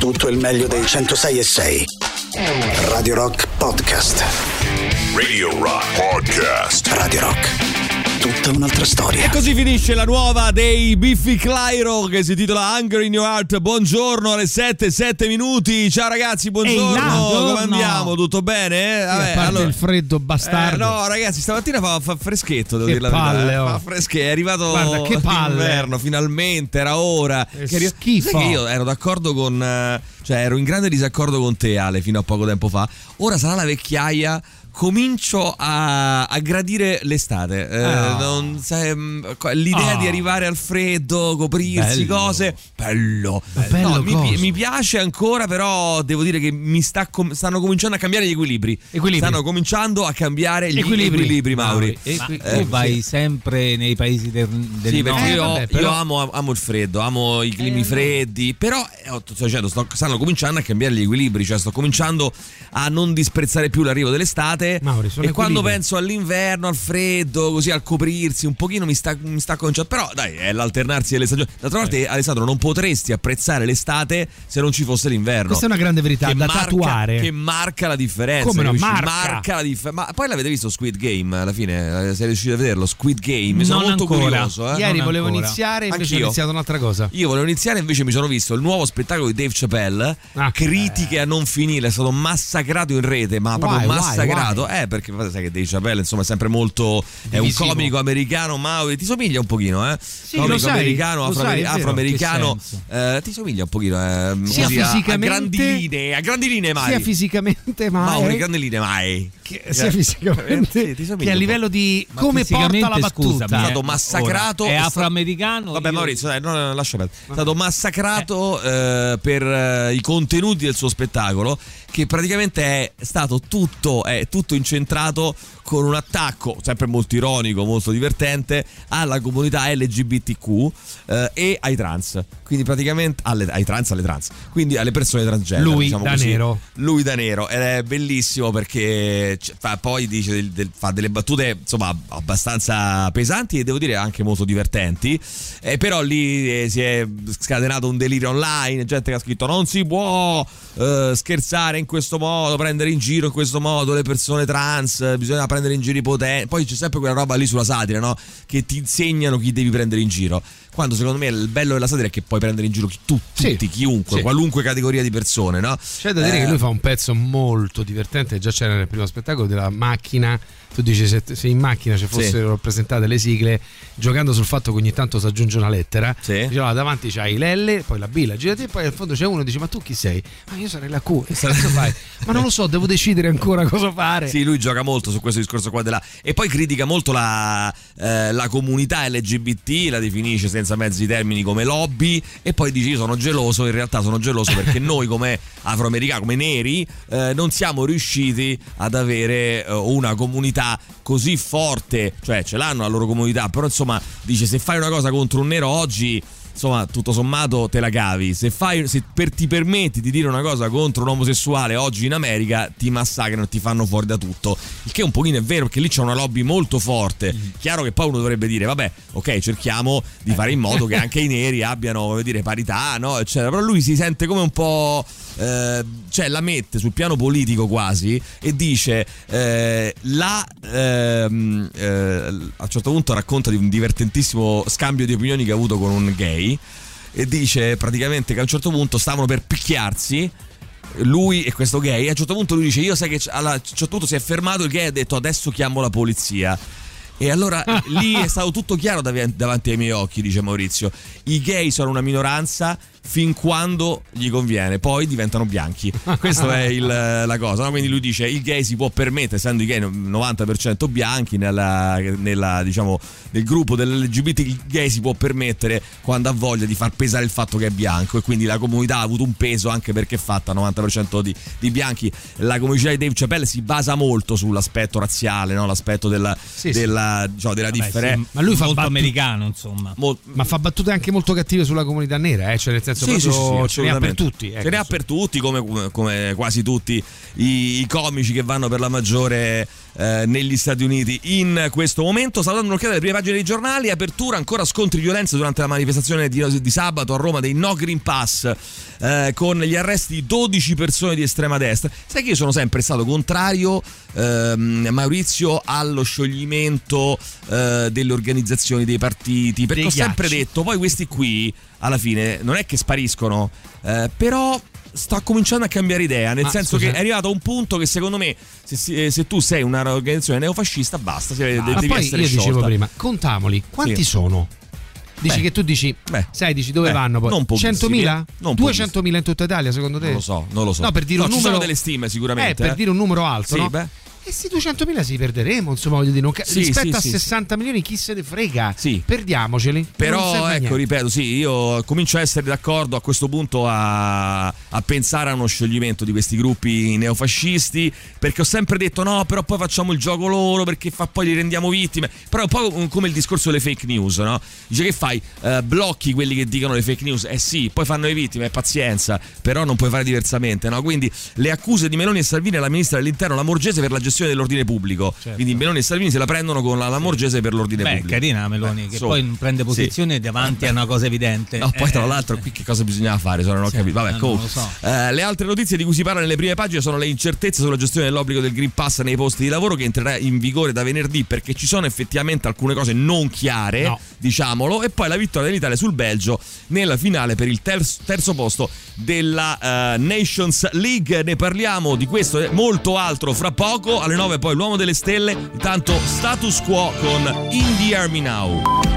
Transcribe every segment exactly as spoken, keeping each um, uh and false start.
tutto il meglio dei centosei e sei. Radio Rock Podcast. Radio Rock Podcast. Radio Rock. Tutta un'altra storia. E così finisce la nuova dei Biffy Clyro che si intitola Hunger in Your Heart. Buongiorno alle sette, sette minuti. Ciao ragazzi, buongiorno. Ehi, là, come andiamo? Tutto bene? Sì, Vabbè, a parte allora, il freddo bastardo. Eh, no, ragazzi, stamattina fa, fa freschetto, devo che dire la palle, verità. oh. Fa freschetto, è arrivato Guarda, che palle. l'inverno, finalmente, era ora. Che Che arri- schifo. Sai che io ero d'accordo con eh, cioè ero in grande disaccordo con te, Ale, fino a poco tempo fa. Ora sarà la vecchiaia. Comincio a, a gradire l'estate. Eh, Oh. non, sai, mh, l'idea Oh. di arrivare al freddo, coprirsi, Bello. cose. Bello. bello No, mi, cosa? pi- mi piace ancora, però devo dire che mi sta com- stanno cominciando a cambiare gli equilibri. Equilibri. Stanno cominciando a cambiare gli Equilibri. equilibri, Mauri. E Ma qui- tu eh, vai sì. sempre nei paesi del, del Sì, perché nord. io, vabbè, io però- amo, amo il freddo, amo i climi Eh, freddi, però eh, sto dicendo, sto- stanno cominciando a cambiare gli equilibri, cioè sto cominciando a non disprezzare più l'arrivo dell'estate. Mauri, sono e quando equilibri. penso all'inverno, al freddo, così al coprirsi, un pochino mi sta, mi sta cominciando. Però dai, è l'alternarsi delle stagioni. D'altra parte, Alessandro, non potresti apprezzare l'estate se non ci fosse l'inverno. Questa è una grande verità Che da marca, tatuare. che marca la differenza. Come no, capisci? marca. la differenza. Ma poi l'avete visto Squid Game alla fine? Eh, Sei riuscito a vederlo? Squid Game? Mi sono Non molto ancora. curioso. Eh? Ieri non volevo ancora. iniziare, invece Anch'io. ho iniziato un'altra cosa. Io volevo iniziare, invece mi sono visto il nuovo spettacolo di Dave Chappelle. Ah. Critiche a non finire, è stato massacrato in rete, ma proprio Why, why, massacrato. why? Eh, perché sai che Dave Chappelle, insomma, è sempre molto. È un Divisivo. comico americano, Mauri. Ti somiglia un pochino, eh? Sì, comico lo sai, americano, lo afro- sai, è vero. afroamericano. Che senso? Eh, ti somiglia un pochino, eh, Sia così, a- fisicamente- a grandi linee, a grandi linee mai. Sia fisicamente, ma Mauri, è- grandi linee mai. che- Eh, sia fisicamente sì, ti somiglia che a un po'. livello di Ma come porta fisicamente, la battuta. scusami, È stato eh, massacrato. ora, è sta- afroamericano. Vabbè, io- Maurizio, dai, no, no, lascia perdere. È stato massacrato eh, per eh, i contenuti del suo spettacolo, che praticamente è stato tutto, è tutto incentrato con un attacco sempre molto ironico, molto divertente alla comunità L G B T Q eh, e ai trans. Quindi praticamente alle, ai trans, alle trans, quindi alle persone transgender. Lui diciamo da così. nero. Lui da nero, ed è bellissimo perché c- fa, poi dice del- del- fa delle battute insomma abbastanza pesanti e devo dire anche molto divertenti. Eh, però lì eh, si è scatenato un delirio online, gente che ha scritto non si può eh, scherzare in questo modo, prendere in giro in questo modo le persone trans, bisogna prendere in giro i potenti. Poi c'è sempre quella roba lì sulla satira, no? Che ti insegnano chi devi prendere in giro. Quando secondo me il bello della satira è che puoi prendere in giro chi- tu- Sì. tutti, chiunque, Sì. qualunque categoria di persone, no? C'è da dire Eh, che lui fa un pezzo molto divertente, già c'era nel primo spettacolo, della macchina. Tu dici se, se in macchina ci fossero rappresentate le sigle, giocando sul fatto che ogni tanto si aggiunge una lettera. Sì. Diceva, davanti c'hai l'L, poi la B, la G, la T, e poi al fondo c'è uno e dice ma tu chi sei? Ma io sarei la Q. E che cazzo fai? Ma non lo so, devo decidere ancora cosa fare. Sì, lui gioca molto su questo discorso qua della. E poi critica molto la, eh, la comunità L G B T, la definisce senza mezzi termini come lobby. E poi dice: io sono geloso. In realtà sono geloso perché noi, come afroamericani, come neri, eh, non siamo riusciti ad avere eh, una comunità così forte. Cioè, ce l'hanno la loro comunità, però insomma, dice: se fai una cosa contro un nero oggi, insomma, tutto sommato te la cavi. Se fai, se per, ti permetti di dire una cosa contro un omosessuale oggi in America, ti massacrano e ti fanno fuori da tutto. Il che un pochino è vero, perché lì c'è una lobby molto forte. Mm. Chiaro che poi uno dovrebbe dire: vabbè, ok, cerchiamo di fare in modo che anche i neri abbiano, come dire, parità, no? Eccetera. Però lui si sente come un po'. Eh, cioè la mette sul piano politico quasi e dice eh, la ehm, eh, a un certo punto racconta di un divertentissimo scambio di opinioni che ha avuto con un gay e dice praticamente che a un certo punto stavano per picchiarsi lui e questo gay e a un certo punto lui dice io sai che a un certo punto si è fermato il gay e ha detto adesso chiamo la polizia. E allora lì è stato tutto chiaro dav- davanti ai miei occhi, dice Maurizio. I gay sono una minoranza fin quando gli conviene, poi diventano bianchi. Questa è il, la cosa, no? Quindi lui dice il gay si può permettere, essendo i gay novanta per cento bianchi nella, nella, diciamo, nel gruppo dell'L G B T, il gay si può permettere quando ha voglia di far pesare il fatto che è bianco, e quindi la comunità ha avuto un peso anche perché è fatta novanta per cento di, di bianchi. La comunità di Dave Chappelle si basa molto sull'aspetto razziale, no? L'aspetto della, Sì, della, diciamo, della Vabbè, differenza. sì, Ma lui fa molto battu- americano, insomma. Mol- Ma fa battute anche molto cattive sulla comunità nera, eh? Cioè nel senso Sì, sì, proprio sì, ce ne ha per assolutamente. tutti. Ce ecco, ne ha su- per tutti, come, come quasi tutti i, i comici che vanno per la maggiore eh, negli Stati Uniti in questo momento. Sta dando un'occhiata alle prime pagine dei giornali. Apertura, ancora scontri violenza durante la manifestazione di, di sabato a Roma dei No Green Pass, eh, con gli arresti di dodici persone di estrema destra. Sai che io sono sempre stato contrario, ehm, Maurizio, allo scioglimento eh, delle organizzazioni, dei partiti, perché Dei ho sempre ghiacci. detto, poi questi qui alla fine non è che spariscono, eh, però sta cominciando a cambiare idea, nel Ma senso scusa. che è arrivato a un punto che secondo me se, si- se tu sei una organizzazione neofascista basta, se- Ma devi poi essere io sciolta. dicevo prima, contamoli, quanti Sì. sono? Dici Beh. che tu dici, Beh. sai, dici dove Beh, vanno poi? non pochissimi, centomila? eh. Non duecentomila in tutta Italia secondo te? Non lo so, non lo so. No, per dire un ci numero sono delle stime Eh, sicuramente. per eh. dire un numero alto, Sì, no? beh. E sti duecentomila si perderemo, insomma, voglio dire, non ca- Sì, rispetto sì, a sì, sessanta milioni chi se ne frega? Sì. Perdiamoceli. Non Però serve a ecco, niente. ripeto, sì, io comincio a essere d'accordo a questo punto a, a pensare a uno scioglimento di questi gruppi neofascisti, perché ho sempre detto no, però poi facciamo il gioco loro, perché fa, poi li rendiamo vittime. Però è un po' come il discorso delle fake news, no? Dice che fai? Eh, blocchi quelli che dicono le fake news, eh sì, poi fanno le vittime, pazienza, però non puoi fare diversamente, no? Quindi le accuse di Meloni e Salvini alla ministra dell'interno Lamorgese per la gestione dell'ordine pubblico. Certo. Quindi Meloni e Salvini se la prendono con la Lamorgese per l'ordine Beh, pubblico. carina Meloni, Beh, che so. poi prende posizione Sì. davanti a una cosa evidente. No, poi tra Eh, l'altro qui che cosa bisognava fare? Se non ho Sì, capito. Vabbè, eh, non comunque. lo so. Eh, le altre notizie di cui si parla nelle prime pagine sono le incertezze sulla gestione dell'obbligo del Green Pass nei posti di lavoro, che entrerà in vigore da venerdì, perché ci sono effettivamente alcune cose non chiare, No. diciamolo, e poi la vittoria dell'Italia sul Belgio nella finale per il terzo, terzo posto della eh, Nations League. Ne parliamo di questo e molto altro fra poco. Alle nove poi l'uomo delle stelle. Intanto Status Quo con In the Army Now.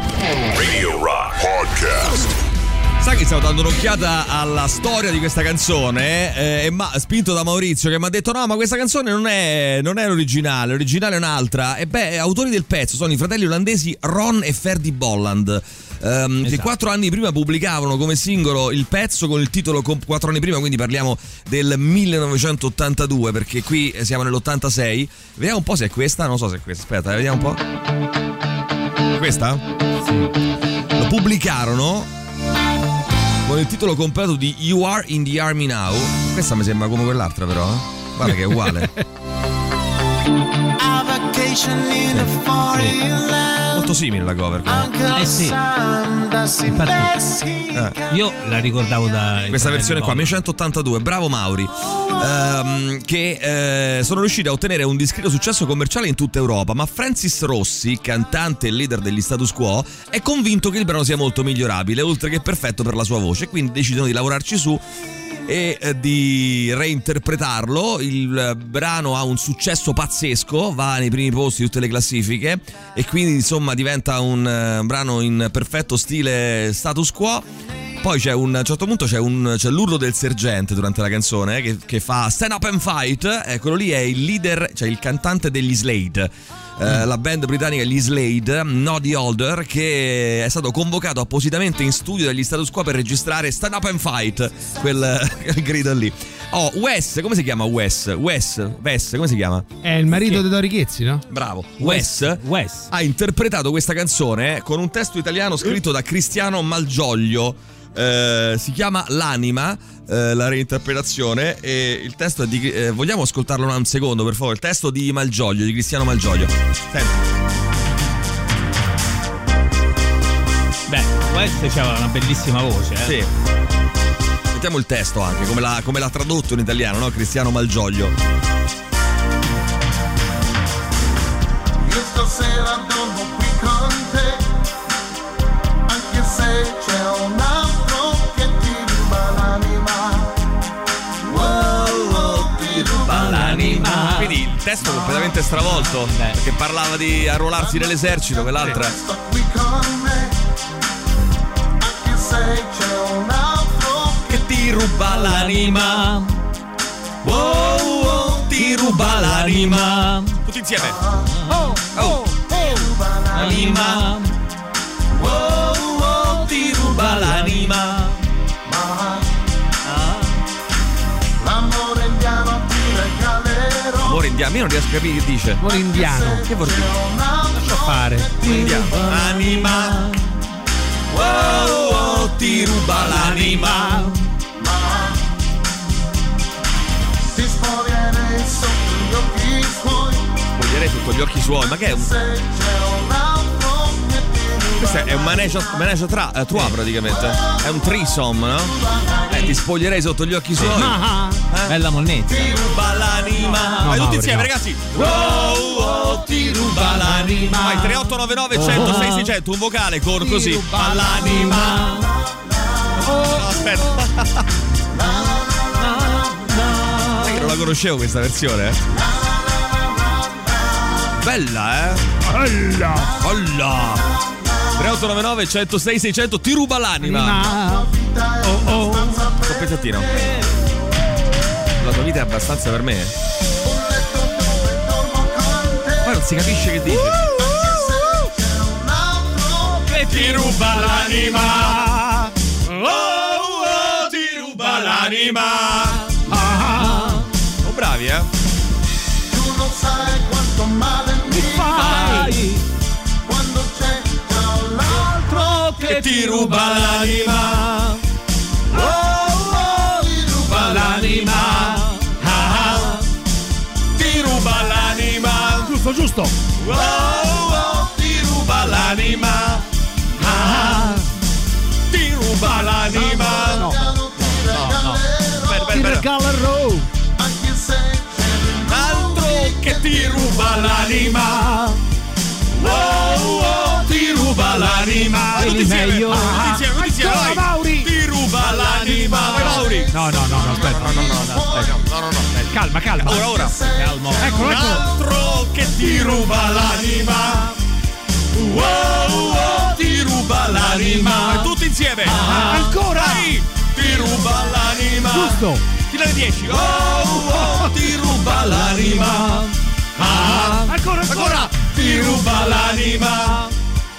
Radio Rock Podcast. Sai che stavo dando un'occhiata alla storia di questa canzone, eh, e ma, spinto da Maurizio che mi ha detto no, ma questa canzone non è, non è l'originale, l'originale è un'altra. E beh, autori del pezzo sono i fratelli olandesi Ron e Ferdy Bolland, ehm, che Esatto. quattro anni prima pubblicavano come singolo il pezzo con il titolo com- quattro anni prima, quindi parliamo del millenovecentottantadue, perché qui siamo nell'ottantasei. Vediamo un po' se è questa, non so se è questa, aspetta, eh, vediamo un po'. Questa? Lo pubblicarono con il titolo completo di You Are in the Army Now. Questa mi sembra come quell'altra però, eh? Guarda che è uguale. Molto simile la cover comunque. Eh sì. Infatti, Eh. io la ricordavo da Questa versione qua, millenovecentottantadue, bravo Mauri, ehm, che eh, sono riusciti a ottenere un discreto successo commerciale in tutta Europa, ma Francis Rossi, cantante e leader degli Status Quo, è convinto che il brano sia molto migliorabile, oltre che perfetto per la sua voce, e quindi decidono di lavorarci su e eh, di reinterpretarlo. Il eh, brano ha un successo pazzesco, va nei primi posti di tutte le classifiche e quindi insomma diventa un eh, brano in perfetto stile Status Quo. Poi c'è un, a un certo punto c'è, un, c'è l'urlo del sergente durante la canzone, eh, che, che fa Stand Up and Fight, e quello lì è il leader, cioè il cantante degli Slade. Uh, la band britannica gli Slade, Noddy Holder, che è stato convocato appositamente in studio dagli Status Quo per registrare Stand Up and Fight, quel, quel grido lì. Oh, Wes, come si chiama Wes? Wes, Wes, come si chiama? È il marito di Dori Ghezzi, no? Bravo, Wes, Wes. ha interpretato questa canzone con un testo italiano scritto da Cristiano Malgioglio. Eh, si chiama L'Anima, eh, la reinterpretazione, e il testo è di eh, vogliamo ascoltarlo un secondo per favore? Il testo di Malgioglio, di Cristiano Malgioglio. Senti. Beh, Wes c'aveva una bellissima voce, eh. Sì. Mettiamo il testo anche, come l'ha, come l'ha tradotto in italiano, no? Cristiano Malgioglio. Io stasera dormo qui con te, anche se c'è un altro che ti ruba l'anima. Wow, wow, ti ruba l'anima. Quindi il testo completamente stravolto, Beh. perché parlava di arruolarsi nell'esercito, quell'altra. Sto qui con me, anche se c'è un altro Che ti ruba l'anima. Wow, wow, ti ruba l'anima. Tutti insieme. oh, Oh. ti ruba l'anima. Anima. Wow, wow, ti ruba l'anima. L'amore indiano ti regalerò. Amore indiano, io non riesco a capire che dice. Amore indiano. Che vuol dire? Lascia fare. Indiano. Anima. Wow, wow, ti ruba l'anima. Ti spoglierei sotto gli occhi suoi. Spoglierei sotto gli occhi suoi. Ma che è un... Questo è un manege tra, eh, trois praticamente. È un threesome, no? Eh, ti spoglierei sotto gli occhi suoi. Ah, eh? Bella monnezza. Ti ruba l'anima. No, Vai tutti no, insieme, no. ragazzi. Wow, wow, ti ruba l'anima. Vai tre otto nove nove uno zero sei sei zero zero, un vocale con così. Ti ruba l'anima. No, aspetta. Sai che non la conoscevo questa versione, eh? Bella, eh? Bella. Bella. tre otto nove nove uno zero sei sei zero zero, ti ruba l'anima. Oh oh. Un pezzettino. La tua vita è abbastanza per me. Poi non si capisce che dice. E ti ruba l'anima. Oh oh, ti ruba l'anima. Ah. Oh, bravi, eh? Tu non sai quanto male mi fai quando c'è l'altro Che ti ruba l'anima. Oh oh, ti ruba l'anima. Ah, ti ruba l'anima. Giusto, giusto. Oh oh, ti ruba l'anima. Ah, ti ruba l'anima. No, no, no. Per, per, ti per. regalerò anche se c'è Altro che ti ruba l'anima. Oh oh, ti ruba l'anima. Vedi Tutti insieme. meglio. Tutti insieme, tutti insieme. Ancora, Vai. Mauri. Ti ruba l'anima. Vai, Mauri. No, no, no, no, aspetta. No, no, no, no, aspetta. No, no, no. Calma, calma. Ora, ora. Calmo. Ecco, Un ecco. altro che ti ruba l'anima. Oh oh, ti ruba l'anima. Tutti insieme. Ancora. Vai. Ti ruba l'anima. Giusto. Fino alle dieci. Oh oh, ti ruba l'anima. Ah, Ancora, ancora. Ti ruba l'anima.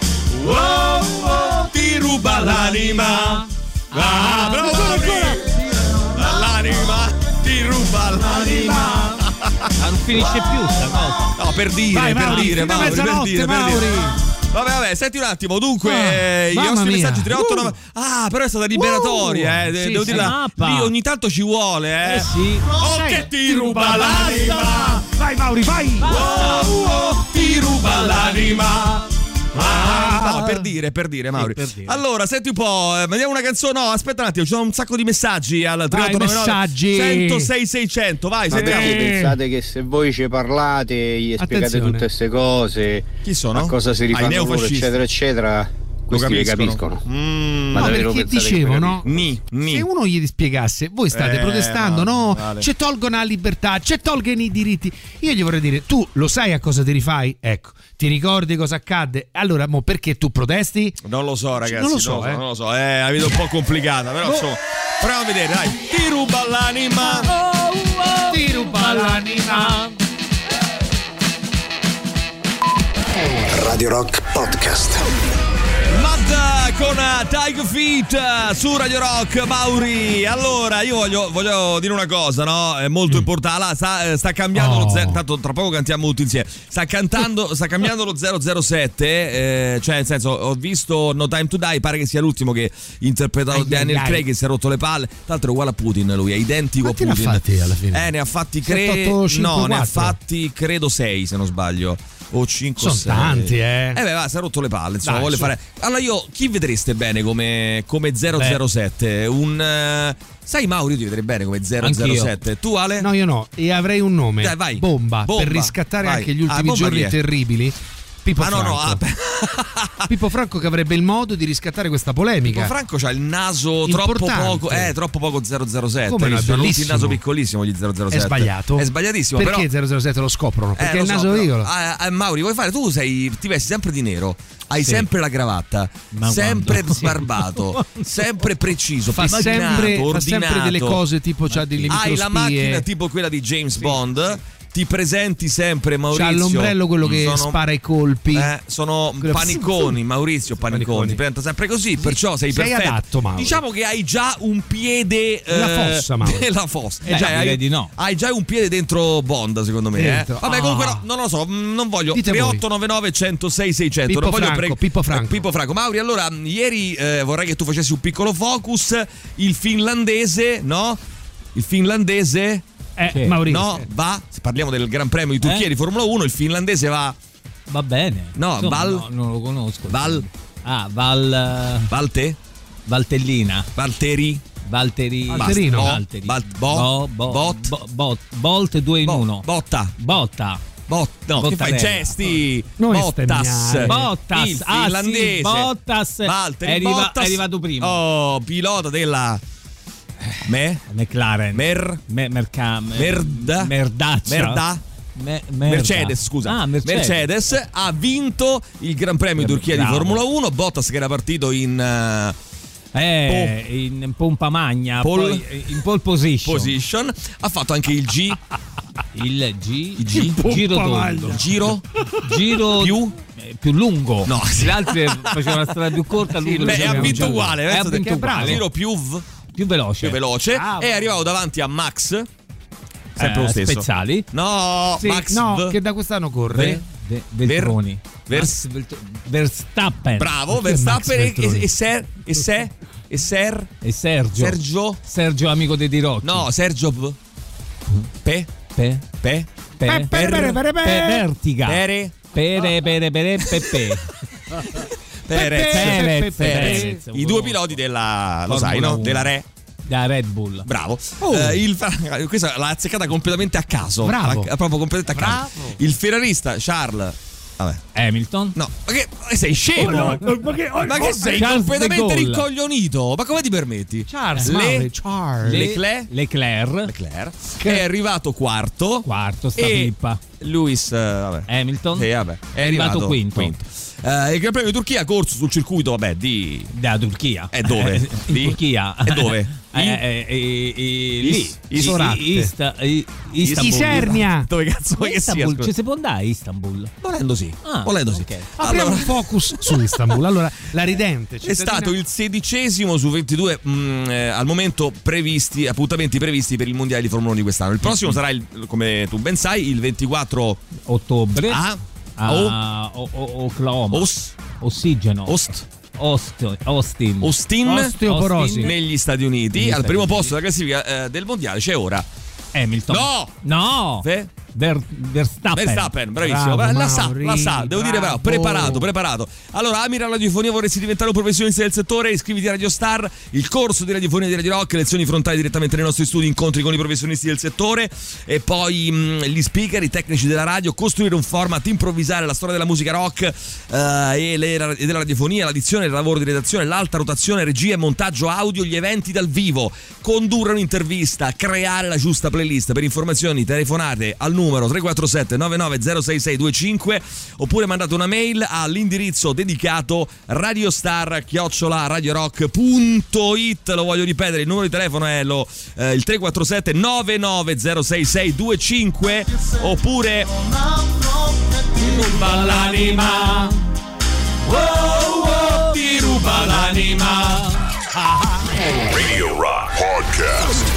Oh oh, ti ruba l'anima. Ah, bravo, ancora, Mauri. ancora. L'anima. Ti ruba l'anima. Ma non finisce più sta cosa. No, per dire, Vai, per Mauri, dire, fino a Mauri, per mezzanotte, dire, per dire. Mauri. Vabbè, vabbè, senti un attimo. Dunque, Ah, eh, i mamma nostri mia. messaggi tre otto nove. Uh. Ah, però è stata liberatoria, eh. Uh, de- sì, devo sì. dirla. Mappa. Lì ogni tanto ci vuole, eh. Eh sì. Oh, Sai, che ti ruba l'anima. Vai, Mauri, vai. Oh, oh, ti ruba l'anima. Ah, no, per dire, per dire, Mauri. per dire. Allora, senti un po', eh, vediamo una canzone. No, aspetta un attimo, ci sono un sacco di messaggi al tre Vai, otto nove nove messaggi. uno zero sei sei zero zero. Vai, Ma sentiamo. perché pensate che se voi ci parlate, gli spiegate Attenzione. tutte queste cose, Chi sono? a cosa si Ah, i rifanno loro, neofascisti. eccetera, eccetera, questi vi capiscono. Mm. Ma No, davvero perché pensate che dicevo, vi no? Ni, ni. Se uno gli spiegasse, voi state Eh, protestando, vale, no? vale. Ci tolgono la libertà, ci tolgono i diritti. Io gli vorrei dire, tu lo sai a cosa ti rifai? Ecco, ti ricordi cosa accadde? Allora, mo perché tu protesti? Non lo so, ragazzi. Non lo so, eh. non lo so. È una vita un po' complicata, però insomma. Proviamo a vedere, dai. Ti ruba l'anima. Ti ruba l'anima. Radio Rock Podcast. Mad con Tiger Feet su Radio Rock. Mauri, allora io voglio, voglio dire una cosa, no? È molto importante. Allora, sta, sta cambiando Oh. lo zero. Tanto tra poco cantiamo tutti insieme. Sta cantando, sta cambiando lo zero zero sette. Eh, cioè, nel senso, ho visto No Time to Die. Pare che sia l'ultimo che interpreta Ai, ai, Daniel ai. Craig, che si è rotto le palle. Tra l'altro è uguale a Putin, lui è identico Quanti a ne ha Putin. fatti alla fine? Eh, ne ha fatti sette, credo. otto, cinque, No, ne ha quattro. fatti credo sei, se non sbaglio. O cinque Sono tanti, eh. Eh beh, va, si è rotto le palle, insomma, Dai, vuole su. fare. Allora io chi vedreste bene come, come zero zero sette? Un eh, sai Mauri, io ti vedrei bene come zero zero sette. Tu Ale? No, io no. E avrei un nome. Dai, vai. Bomba, Bomba. per riscattare Vai. anche gli Ah, ultimi Bomba giorni chi è? terribili. Pippo Ah no, Franco. no, ah, beh. Pippo Franco che avrebbe il modo di riscattare questa polemica. Pippo Franco c'ha il naso troppo Importante. poco, eh, troppo poco zero zero sette. Come no, è Hanno tutti il bellissimo. naso piccolissimo gli zero zero sette. È sbagliato. È sbagliatissimo, Perché però. zero zero sette lo scoprono? Perché Eh, lo il so, naso però. piccolo. Ah, eh, Mauri, vuoi fare? Tu sei, ti vesti sempre di nero, hai Sì. sempre la cravatta, Ma sempre quando? sbarbato, sempre preciso, Fa pettinato, sempre, fa ordinato. sempre delle cose tipo c'ha delle Hai la microspie. macchina tipo quella di James Bond. Ti presenti sempre, Maurizio. C'ha l'ombrello quello che Sono- spara i colpi. Eh, sono Quello- paniconi, Maurizio Paniconi. Paniconi. Ti presenta sempre così, perciò sei, sei perfetto. adatto, Mauro. Diciamo che hai già un piede Nella eh, fossa, Mauro. nella fossa. Eh, già, hai, direi di no. hai già un piede dentro Bond, secondo me. Dentro. Eh. Vabbè, Ah. comunque no, non lo so, mh, non voglio. Dite tre voi. otto nove nove uno zero sei sei zero zero. Pippo non voglio Franco, Pippo Franco. Eh, Pippo Franco. Mauri, allora, mh, ieri eh, vorrei che tu facessi un piccolo focus. Il finlandese, no? Il finlandese. Eh, Sì. Maurizio. No, va. Se parliamo del Gran Premio di Turchia Eh? di Formula uno, il finlandese va. Va bene. No, Insomma, Val- no, non lo conosco. Val- Ah, Val Valte? Valtellina. Valteri? Valteri. Valterino. Basta. Valteri. Bo- Bo- Bo- bo- Bot. bo- bot. Bolt due in Bo- uno. Botta. Botta. Bot, no, che fai? Bottarella. Gesti. Non Bottas. bestemmiare. Bottas. Il Ah, finlandese. sì, Bottas. Valtteri è, arriva- Bottas. è arrivato prima. Oh, pilota della Me McLaren. Mer Me- merca- me- Merda. Merdaccia. Merda. Me- merda. Mercedes, scusa. Ah, Mercedes. Mercedes ha vinto il Gran Premio di Turchia Bravo. di Formula uno. Bottas che era partito in eh, Eh, in pompa magna, Pole- poi in pole position. position, ha fatto anche il G, Il G, Il G? giro Pompa tondo. giro Giro Più? eh, più lungo. No. Gli altri facevano la strada più corta, lui Beh, faceva ha un vinto giro. uguale, Eh, penso ha vinto che- uguale. giro più, v- più veloce. più veloce, Bravo. è arrivato davanti a Max, sempre Eh, lo stesso. Spezzali. No, Sì, Max no, v- che da quest'anno corre. Ve- Ve- Veltroni. Ver- Max Velt- Verstappen. Bravo, Perché Verstappen Max e, Veltroni? e, e Ser e Ser e Ser E Sergio. Sergio Sergio amico dei Tirocchi. no, Sergio P Pe Pe. Pe Pe. Pe- pe- Per- pe- pe- pe- Pe- Vertiga. Pere Pere, pere, pere, pepe. Perez, Perez, Perez. Perez. I due piloti della lo Formula sai, no? uno. Della Re. Da Red Bull. Bravo. Oh. Eh, il, questa l'ha azzeccata completamente a caso. Bravo. L'ha- proprio completamente a caso. Bravo. Il ferrarista Charles. Vabbè. Hamilton. No, ma che ma che sei scemo? Oh, no, ma che- oh, Ma che oh, sei Charles completamente de Gaulle. rincoglionito? Ma come ti permetti? Charles, Le- Mauri, Charles. Le- Leclerc? Leclerc. Leclerc è arrivato quarto. Quarto, sta e pippa. Lewis, eh, vabbè. Hamilton. Sì, vabbè. È, È arrivato quinto. Eh, il Gran Premio di Turchia ha corso sul circuito, vabbè, di Da Turchia. E dove? In Di? Turchia. E dove? Eh, eh, eh, eh, lì. Is- Is- Isoratte. Ista- i- Istanbul. Isernia. Dove cazzo vuoi che sia? Istanbul, scusa? ci si può andare a Istanbul? Volendo sì. Ah, Volendo sì. ok. Apriamo Allora, un focus su Istanbul. Allora, la ridente è cittadina- stato il sedicesimo su ventidue mh, eh, al momento previsti, appuntamenti previsti per il mondiale di Formula uno di quest'anno. Il prossimo sarà, il, come tu ben sai, il ventiquattro Ottobre. a a o- o- Oklahoma. Os, Ossigeno. Ost, Ost- Austin. Austin, Osteoporosi. Austin. negli Stati Uniti. Negli Al Stati primo Uniti. posto della classifica eh, del mondiale c'è ora Hamilton. No! No! Fe- Ver- Verstappen. Verstappen, bravissimo. Bravo, la sa, Mauri, la sa, devo dire bravo, bravo. preparato, preparato. Allora, ami la radiofonia, vorresti diventare un professionista del settore? Iscriviti a Radio Star, il corso di radiofonia di Radio Rock, lezioni frontali direttamente nei nostri studi, incontri con i professionisti del settore e poi mh, gli speaker, i tecnici della radio, costruire un format, improvvisare la storia della musica rock eh, e, le- e della radiofonia, l'addizione, il lavoro di redazione, l'alta rotazione, regia e montaggio audio, gli eventi dal vivo, condurre un'intervista, creare la giusta playlist. Per informazioni telefonate al numero tre quattro sette nove nove zero sei sei due cinque oppure mandate una mail all'indirizzo dedicato radiostar chiocciola radiorock punto it. Lo voglio ripetere, il numero di telefono è lo, eh, il tre quattro sette nove nove zero sei sei due cinque oppure Ti ruba l'anima. Oh, oh, ti ruba l'anima. Radio Rock Podcast.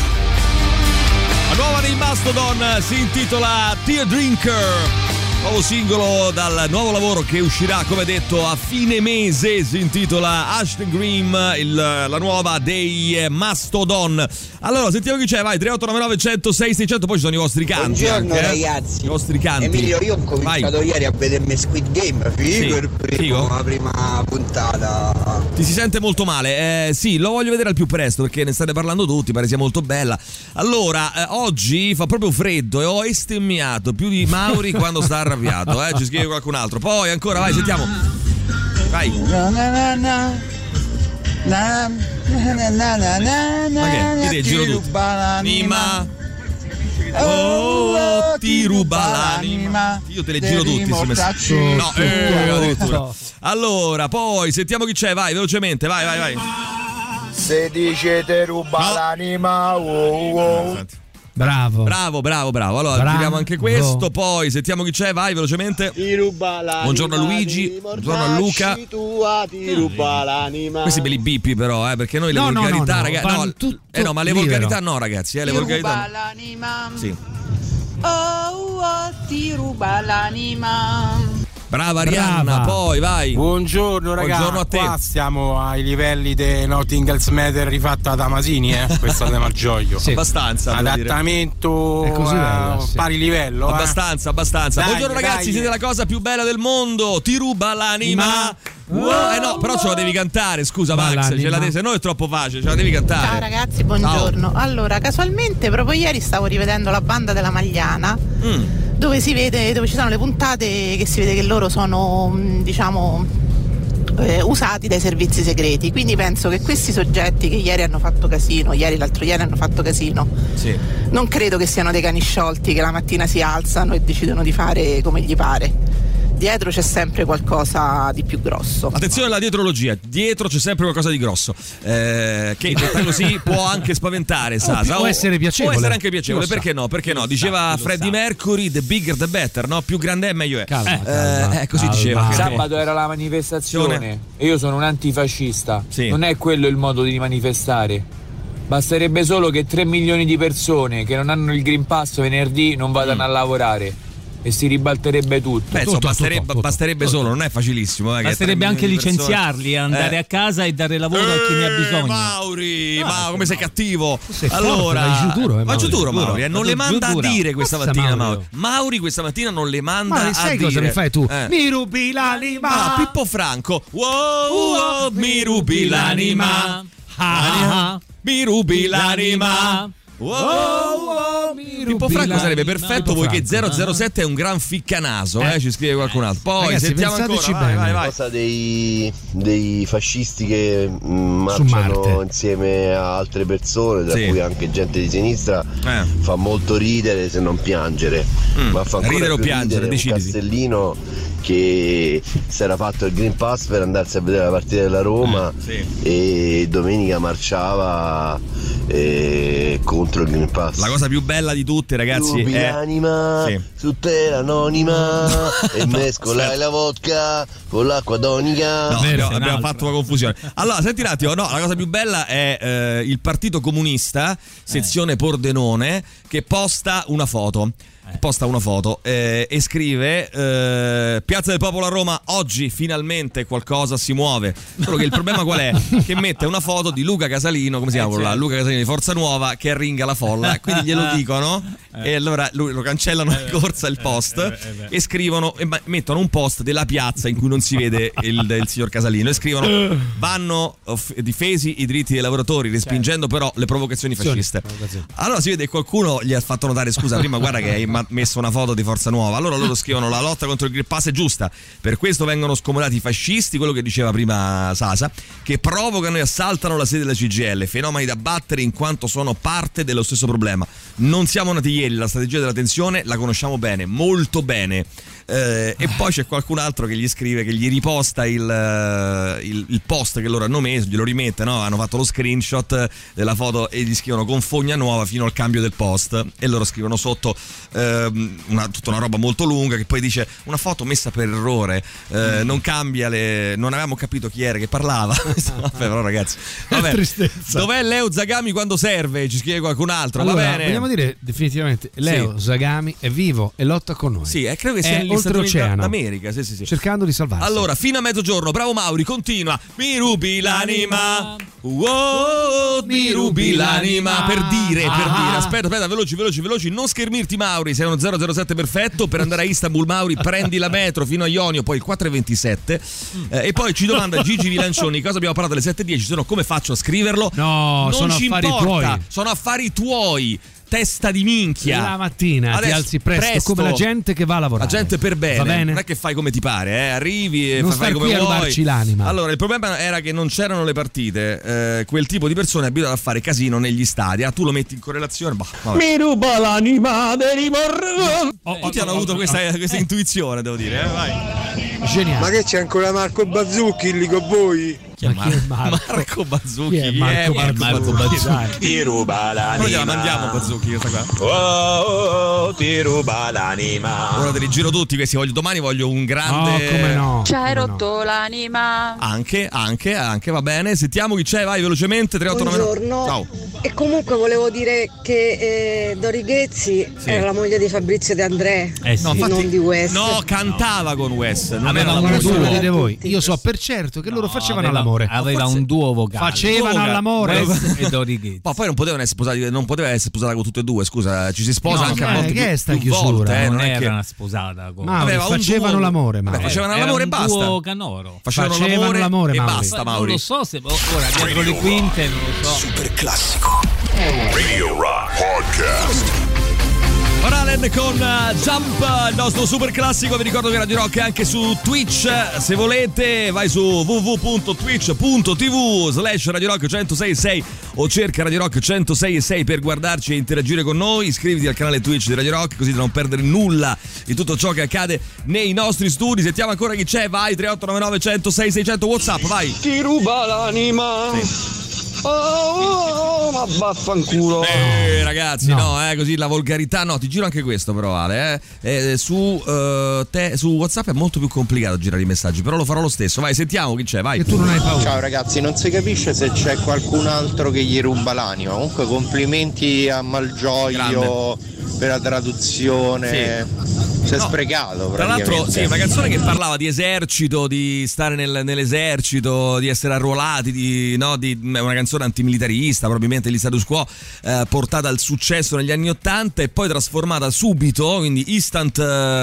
la nuova dei Mastodon si intitola Tear Drinker, nuovo singolo dal nuovo lavoro che uscirà, come detto, a fine mese. Si intitola Ashton Green, il, la nuova dei Mastodon. Allora, sentiamo chi c'è, vai, tre otto nove nove uno zero sei sei zero zero, poi ci sono i vostri canti. Buongiorno anche, eh? ragazzi. I vostri canti. Emilio, io ho cominciato Vai. ieri a vedermi Squid Game, figo Sì, il primo, figo? la prima puntata. Ti si sente molto male? Eh, sì, lo voglio vedere al più presto perché ne state parlando tutti, pare sia molto bella. Allora, eh, oggi fa proprio freddo e ho estemmiato più di Mauri quando sta arrabbiato, eh? Ci scrive qualcun altro. Poi ancora, vai, sentiamo. Vai. Na na na na. Na na na na na na. Ma che? Ti giro Ti tutti. ruba l'anima. Oh, oh, ti ruba l'anima. Io te le giro tutti. si messi. No, eh, addirittura. Allora, poi sentiamo chi c'è, vai, velocemente, vai, vai, vai. Se dice te ruba No. l'anima, wow, wow. Senti. Bravo. Bravo, bravo, bravo. Allora, Bravo. tiriamo anche questo, poi sentiamo chi c'è, vai, velocemente. Ti ruba l'anima. Buongiorno a Luigi, buongiorno a Luca. Tua, ti ruba l'anima. Questi me li bippi però, eh, perché noi le No, no, volgarità, no, no, ragazzi. fanno No, tutto eh no, ma le libero. volgarità no, ragazzi, eh, le Ti ruba volgarità. no. l'anima. Sì. Oh, oh, ti ruba l'anima. Brava Arianna, Brava. poi vai. Buongiorno ragazzi, Buongiorno a te. qua siamo ai livelli di Notting Hill Matter rifatta da Masini, eh? Questa è Malgioglio. Sì. Abbastanza. devo dire. Adattamento È così bella, a sì. pari livello. eh? Abbastanza, abbastanza. Dai, Buongiorno ragazzi, dai. siete la cosa più bella del mondo. Ti ruba l'anima. Wow. Eh no, però ce la devi cantare, scusa Ma Max, ce la l'anima. devi, se no è troppo facile, ce la devi cantare. Ciao ragazzi, buongiorno. Allora, casualmente proprio ieri stavo rivedendo la banda della Magliana, Mm. dove si vede, dove ci sono le puntate che si vede che loro sono, mh, diciamo, eh, usati dai servizi segreti. Quindi penso che questi soggetti che ieri hanno fatto casino, ieri l'altro ieri hanno fatto casino, Sì. non credo che siano dei cani sciolti che la mattina si alzano e decidono di fare come gli pare. Dietro c'è sempre qualcosa di più grosso. Attenzione alla dietrologia, dietro c'è sempre qualcosa di grosso, eh, che detta così può anche spaventare, Sasa. può essere piacevole. Può essere anche piacevole, Lo sa. perché no? Perché no? Lo Diceva sa, lo Freddie sa. Mercury, the bigger the better, no? Più grande è meglio è. Calma, Eh, calma, eh, così calma. diceva. Che- Sabato era la manifestazione e io sono un antifascista. Sì. Non è quello il modo di manifestare. Basterebbe solo che tre milioni di persone che non hanno il Green Pass venerdì non vadano a lavorare e si ribalterebbe tutto. Beh, insomma, Tutto, basterebbe, tutto, tutto. basterebbe solo, non è facilissimo. Eh, che Basterebbe tre anche milioni di persone- licenziarli, andare Eh. a casa e dare lavoro a chi ne ha Eh, bisogno. Mauri, Ah, ma come sei cattivo? sei forte, allora, vai giù duro, eh, vai giù Mauri. duro, Mauri, eh, non Vado le giù manda a duro. dire questa Mazza, mattina, Mauri. Mauri. Mauri questa mattina non le manda Ma a sai dire. cosa ne fai tu? Eh. Mi rubi l'anima. Ah, Pippo Franco. Wow, wow, mi rubi l'anima. Ah, ah, Mi rubi l'anima. Wow, wow, mi Pippo rubi Franco l'anima. sarebbe perfetto, Pippo poiché Franco. zero zero sette è un gran ficcanaso, eh, ci scrive qualcun altro. Poi Ragazzi, sentiamo ancora, pensateci vai, bene. vai, vai. Cosa dei, dei fascisti che mm, Su Marte. marciano insieme a altre persone, tra Sì. cui anche gente di sinistra, Eh. fa molto ridere se non piangere. Mm. Ma fa ancora Ridere o più piangere, ridere un deciditi. Castellino che si era fatto il Green Pass per andarsi a vedere la partita della Roma Eh, e domenica marciava eh, contro il Green Pass. La cosa più bella di tutte, ragazzi, Rubi è l'anima Sì. su terra anonima e No, mescolai aspetta. la vodka con l'acqua tonica. No, abbiamo, Verso abbiamo un'altra. fatto una confusione. Allora, senti un attimo, no, la cosa più bella è eh, il Partito Comunista, sezione Pordenone, che posta una foto. Posta una foto eh, e scrive eh, Piazza del Popolo a Roma, oggi finalmente qualcosa si muove. Solo che il problema qual è? Che mette una foto di Luca Casalino, come si chiama quello là? Luca Casalino di Forza Nuova, che arringa la folla, quindi glielo dicono e allora lui lo cancellano in corsa il post e scrivono e ma- mettono un post della piazza in cui non si vede il, il signor Casalino e scrivono vanno off- difesi i diritti dei lavoratori respingendo però le provocazioni fasciste. Allora si vede che qualcuno gli ha fatto notare scusa prima guarda che hai ma- messo una foto di Forza Nuova. Allora loro scrivono la lotta contro il Green Pass è giusta, per questo vengono scomodati i fascisti, quello che diceva prima Sasa, che provocano e assaltano la sede della C G I L, fenomeni da battere in quanto sono parte dello stesso problema. Non siamo nati ieri, la strategia della tensione la conosciamo bene, molto bene. Eh, e poi c'è qualcun altro che gli scrive, che gli riposta il, eh, il, il post che loro hanno messo, glielo rimette, no? Hanno fatto lo screenshot della foto e gli scrivono con fogna nuova fino al cambio del post e loro scrivono sotto ehm, una, tutta una roba molto lunga che poi dice una foto messa per errore, eh, non cambia le... non avevamo capito chi era che parlava. Vabbè, però ragazzi, vabbè. Tristezza. Dov'è Leo Zagami quando serve? Ci scrive qualcun altro. Allora, Va bene. vogliamo dire definitivamente Leo Zagami è vivo e lotta con noi. Sì, eh, credo che sia è negli Stati Uniti oltreoceano, d'America, sì, sì, sì. cercando di salvarsi. Allora, fino a mezzogiorno, bravo Mauri, continua. Mi rubi l'anima. Wow, mi rubi l'anima. Per dire, per Ah. dire. Aspetta, aspetta, veloci, veloci, veloci. Non schermirti, Mauri. Sei uno zero zero sette perfetto. Per andare a Istanbul, Mauri, prendi la metro fino a Ionio, poi il quattro e ventisette. Eh, e poi ci domanda Gigi Vilancioni cosa abbiamo parlato alle sette e dieci. Se no, come faccio a scriverlo? No, non sono ci affari importa. tuoi. Sono affari tuoi. Testa di minchia. La mattina ti Adesso, alzi presto, come la gente che va a lavorare. La gente per bene. Va bene? Non è che fai come ti pare, eh? Arrivi e Non fai, fai star come qui a vuoi. rubarci l'anima. Allora, il problema era che non c'erano le partite. Eh, quel tipo di persone è abituato a fare casino negli stadi. Ah, tu lo metti in correlazione. Bah, vabbè. Mi ruba l'anima dei rimorri. Oh, tutti hanno avuto questa, questa intuizione, devo dire. Eh? Vai. Geniale. Ma che c'è ancora Marco Bazzucchi lì con voi? Chi è, Mar- Marco? Marco Bazzucchi. Chi è Marco, chi è Marco Bazzucchi? Ti ruba l'anima. Però gliela mandiamo Bazzucchi questa qua. Oh, oh, ti ruba l'anima. Ora te li giro tutti questi. Voglio, domani voglio un grande. No, come no? Ci hai come rotto no. l'anima. Anche, anche, anche va bene. Sentiamo chi c'è, vai velocemente. tre otto nove Buongiorno. Ciao. E comunque volevo dire che eh, Dori Ghezzi Sì. era la moglie di Fabrizio De André, Eh sì. No, infatti- non di West. No, cantava con Wes. Non Aveva era la un moglie. duo. Cosa dite voi? Io so per certo che loro facevano aveva, all'amore. Aveva Forse- un duo vocale. Facevano Duo all'amore. Wes e Dori Ghezzi. Ma poi non potevano essere sposati, non poteva essere sposata con tutte e due, scusa, ci si sposa No, anche a eh, volte che più, è sta più chiusura? volte, eh, non, non è era che una sposata con... Mauri, aveva un facevano duo- l'amore, Vabbè, Mauri. facevano Era l'amore e un basta. duo canoro. Facevano, Facevano l'amore, l'amore, e Mauri. basta, Non Mauri. lo so se ora dietro le quinte non lo so. Super classico. Radio Rock Podcast. Van Halen con uh, Jump, il nostro super classico. Vi ricordo che Radio Rock è anche su Twitch. Se volete vai su w w w punto twitch punto t v slash Radio Rock centosei e sei o cerca Radio Rock centosei e sei per guardarci e interagire con noi. Iscriviti al canale Twitch di Radio Rock così da non perdere nulla di tutto ciò che accade nei nostri studi. Sentiamo ancora chi c'è, vai tre otto nove nove centosei seicento WhatsApp, vai. Ti ruba l'anima. Sì. Oh, oh, oh, ma vaffanculo. Eh ragazzi, no, No. eh, così la volgarità, no, ti giro anche questo però Ale, eh. Eh, su, eh, te, su WhatsApp è molto più complicato girare i messaggi, però lo farò lo stesso, vai, sentiamo chi c'è, vai. Che tu non hai paura. Ciao ragazzi, non si capisce se c'è qualcun altro che gli ruba l'anima. Comunque complimenti a Malgioglio Grande. per la traduzione. Si è No, sprecato tra l'altro praticamente. sì, una canzone che parlava di esercito, di stare nel- nell'esercito, di essere arruolati, di, no, di, una canzone antimilitarista, probabilmente gli status quo, eh, portata al successo negli anni ottanta e poi trasformata subito, quindi instant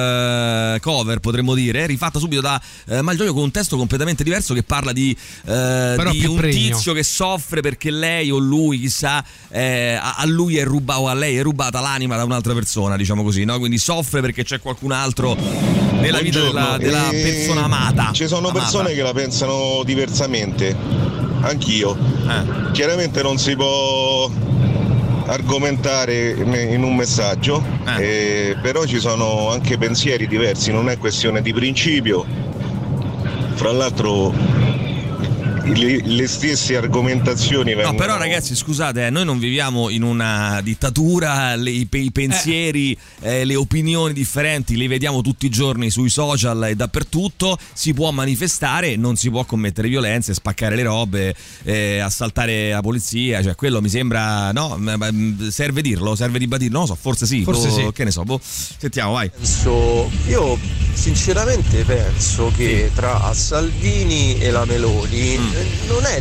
eh, cover potremmo dire, rifatta subito da eh, Malgioglio con un testo completamente diverso che parla di, eh, Però di più un pregno. tizio che soffre perché lei o lui, chissà, eh, a a lui è rubata o a lei è rubata l'anima da un'altra persona, diciamo così, no? Quindi soffre perché c'è qualcun altro nella vita della, della Eh, persona amata. Ci sono Amata. persone che la pensano diversamente, anch'io. Eh. Chiaramente non si può argomentare in un messaggio, eh, però ci sono anche pensieri diversi, non è questione di principio. Fra l'altro le, le stesse argomentazioni vengono... No, però ragazzi, scusate, eh, noi non viviamo in una dittatura, le- i, pe- i pensieri, eh, le opinioni differenti le vediamo tutti i giorni sui social e dappertutto, si può manifestare, non si può commettere violenze, spaccare le robe, eh, assaltare la polizia, cioè quello mi sembra, no, m- m- serve dirlo, serve ribadirlo, non lo so, forse sì, Forse boh, sì. che ne so, boh. Sentiamo, vai. Penso, io sinceramente penso che tra Salvini e la Meloni Mm. eh, non è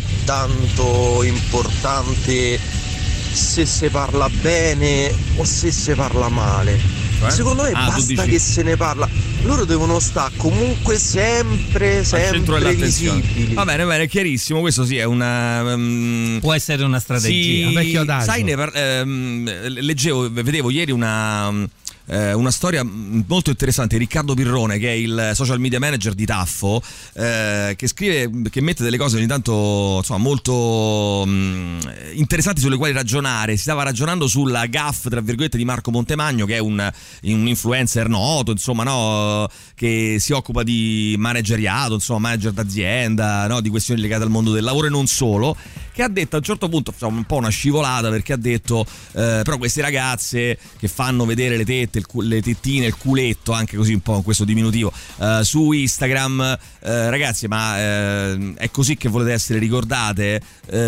tanto importante se si parla bene o se si parla male. Cioè? Secondo me Ah, tu basta dici- che se ne parla. Loro devono stare comunque sempre, Al centro sempre dell'attenzione. visibili. Va bene, va bene, è chiarissimo. Questo sì è una. um, Può essere una strategia. Sì, vecchio adagio. sai, ne par- ehm, leggevo, vedevo ieri una. um, eh, una storia molto interessante. Riccardo Pirrone, che è il social media manager di Taffo, eh, che scrive, che mette delle cose ogni tanto insomma molto um, interessanti sulle quali ragionare. Si stava ragionando sulla gaffe tra virgolette di Marco Montemagno, che è un, un influencer noto, insomma, no, che si occupa di manageriato, insomma, manager d'azienda, no, di questioni legate al mondo del lavoro e non solo, che ha detto a un certo punto, insomma, un po' una scivolata, perché ha detto eh, però queste ragazze che fanno vedere le tette, il cu- le tettine, il culetto, anche così un po' con questo diminutivo, eh, su Instagram, eh, ragazzi, ma eh, è così che volete essere ricordate?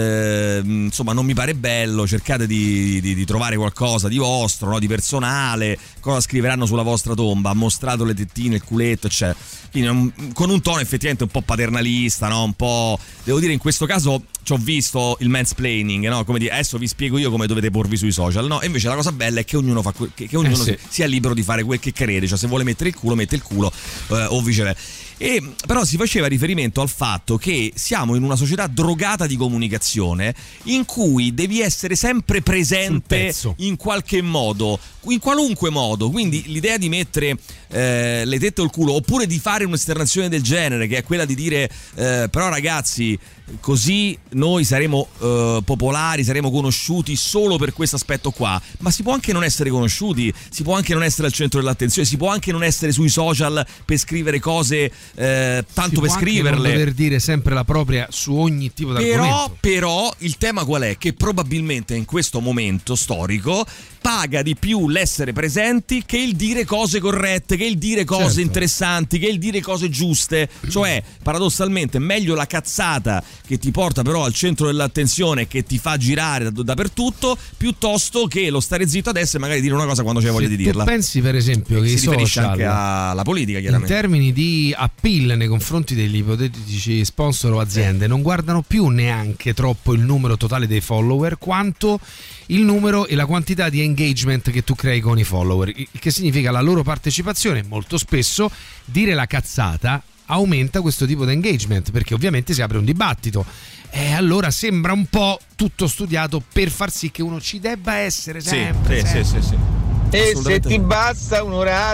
Eh, insomma, non mi pare bello, cercate di, di, di trovare qualcosa di vostro, no, di personale, cosa scriveranno sulla vostra tomba? Ha mostrato le tettine, il culetto, eccetera. Quindi un- con un tono effettivamente un po' paternalista, no? Un po', devo dire, in questo caso ci ho visto il mansplaining, no? Come dire, adesso vi spiego io come dovete porvi sui social, no? E invece la cosa bella è che ognuno fa que- che, che ognuno Eh sì. sia libero di fare quel che crede, cioè se vuole mettere il culo mette il culo, eh, o viceversa. E però si faceva riferimento al fatto che siamo in una società drogata di comunicazione in cui devi essere sempre presente in qualche modo, in qualunque modo. Quindi l'idea di mettere eh, le tette o il culo, oppure di fare un'esternazione del genere, che è quella di dire eh, però ragazzi, così noi saremo eh, popolari, saremo conosciuti solo per questo aspetto qua. Ma si può anche non essere conosciuti, si può anche non essere al centro dell'attenzione, si può anche non essere sui social per scrivere cose eh, tanto si per può anche scriverle. non dover dire sempre la propria su ogni tipo di Però, argomento. però il tema qual è? Che probabilmente in questo momento storico paga di più l'essere presenti che il dire cose corrette, che il dire cose Certo. interessanti, che il dire cose giuste. Cioè, paradossalmente, meglio la cazzata che ti porta però al centro dell'attenzione e che ti fa girare da- dappertutto, piuttosto che lo stare zitto adesso e magari dire una cosa quando c'è voglia Se di tu dirla. pensi per esempio che si i riferisce social anche alla politica, in chiaramente. termini di appeal nei confronti degli ipotetici sponsor o aziende non guardano più neanche troppo il numero totale dei follower quanto il numero e la quantità di engagement che tu crei con i follower, il che significa la loro partecipazione. Molto spesso dire la cazzata aumenta questo tipo di engagement perché ovviamente si apre un dibattito e allora sembra un po' tutto studiato per far sì che uno ci debba essere sempre, Sì, sì, sempre. sì, sì, sì. E se Assolutamente. ti basta un'ora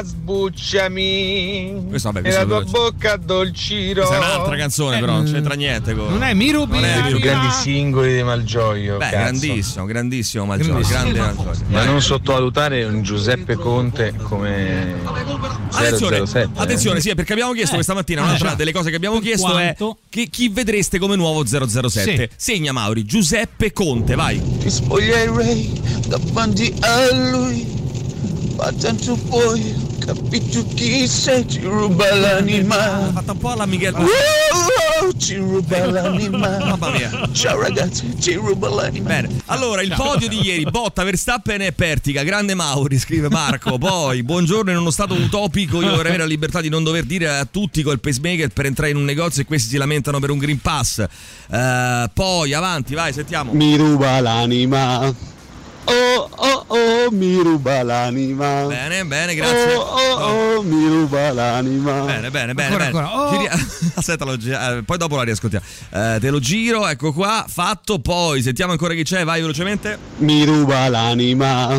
sbucciami Questo, vabbè, e la questo tua veloce. bocca dolciro. Questa è un'altra canzone, però non c'entra niente con... Non è mi rubi Non è I mi più rubi. grandi singoli di Malgioglio. Beh, cazzo. grandissimo, grandissimo Malgioglio, grande Malgioglio. Ma non sottovalutare un Giuseppe Conte come zero zero sette. Attenzione, attenzione, sì, perché abbiamo chiesto Eh, questa mattina, eh, un'altra già. delle cose che abbiamo Per chiesto quanto? è che chi vedreste come nuovo zero zero sette. Segna Mauri, Giuseppe Conte, vai. Ti spoglierei davanti a lui, ma tanto poi capito chi sei, ti ruba l'anima. Ha fatto un po' alla Miguel. Oh, ci ruba l'anima. Mamma mia. Ciao ragazzi, ci ruba l'anima. Bene, allora il podio di ieri, Botta, Verstappen e Pertica, grande Mauri, scrive Marco. Poi, buongiorno, in uno stato utopico io vorrei avere la libertà di non dover dire a tutti col pacemaker per entrare in un negozio e questi si lamentano per un Green Pass. Eh, poi, avanti, vai, sentiamo. Mi ruba l'anima. Oh oh oh, mi ruba l'anima. Bene, bene, grazie. Oh oh oh, mi ruba l'anima. Bene, bene, bene. Ancora, bene. ancora. Oh. Giri- Aspetta, lo gi- eh, poi dopo la riascoltiamo. Eh, te lo giro, ecco qua, fatto. Poi sentiamo ancora chi c'è, vai velocemente. Mi ruba l'anima.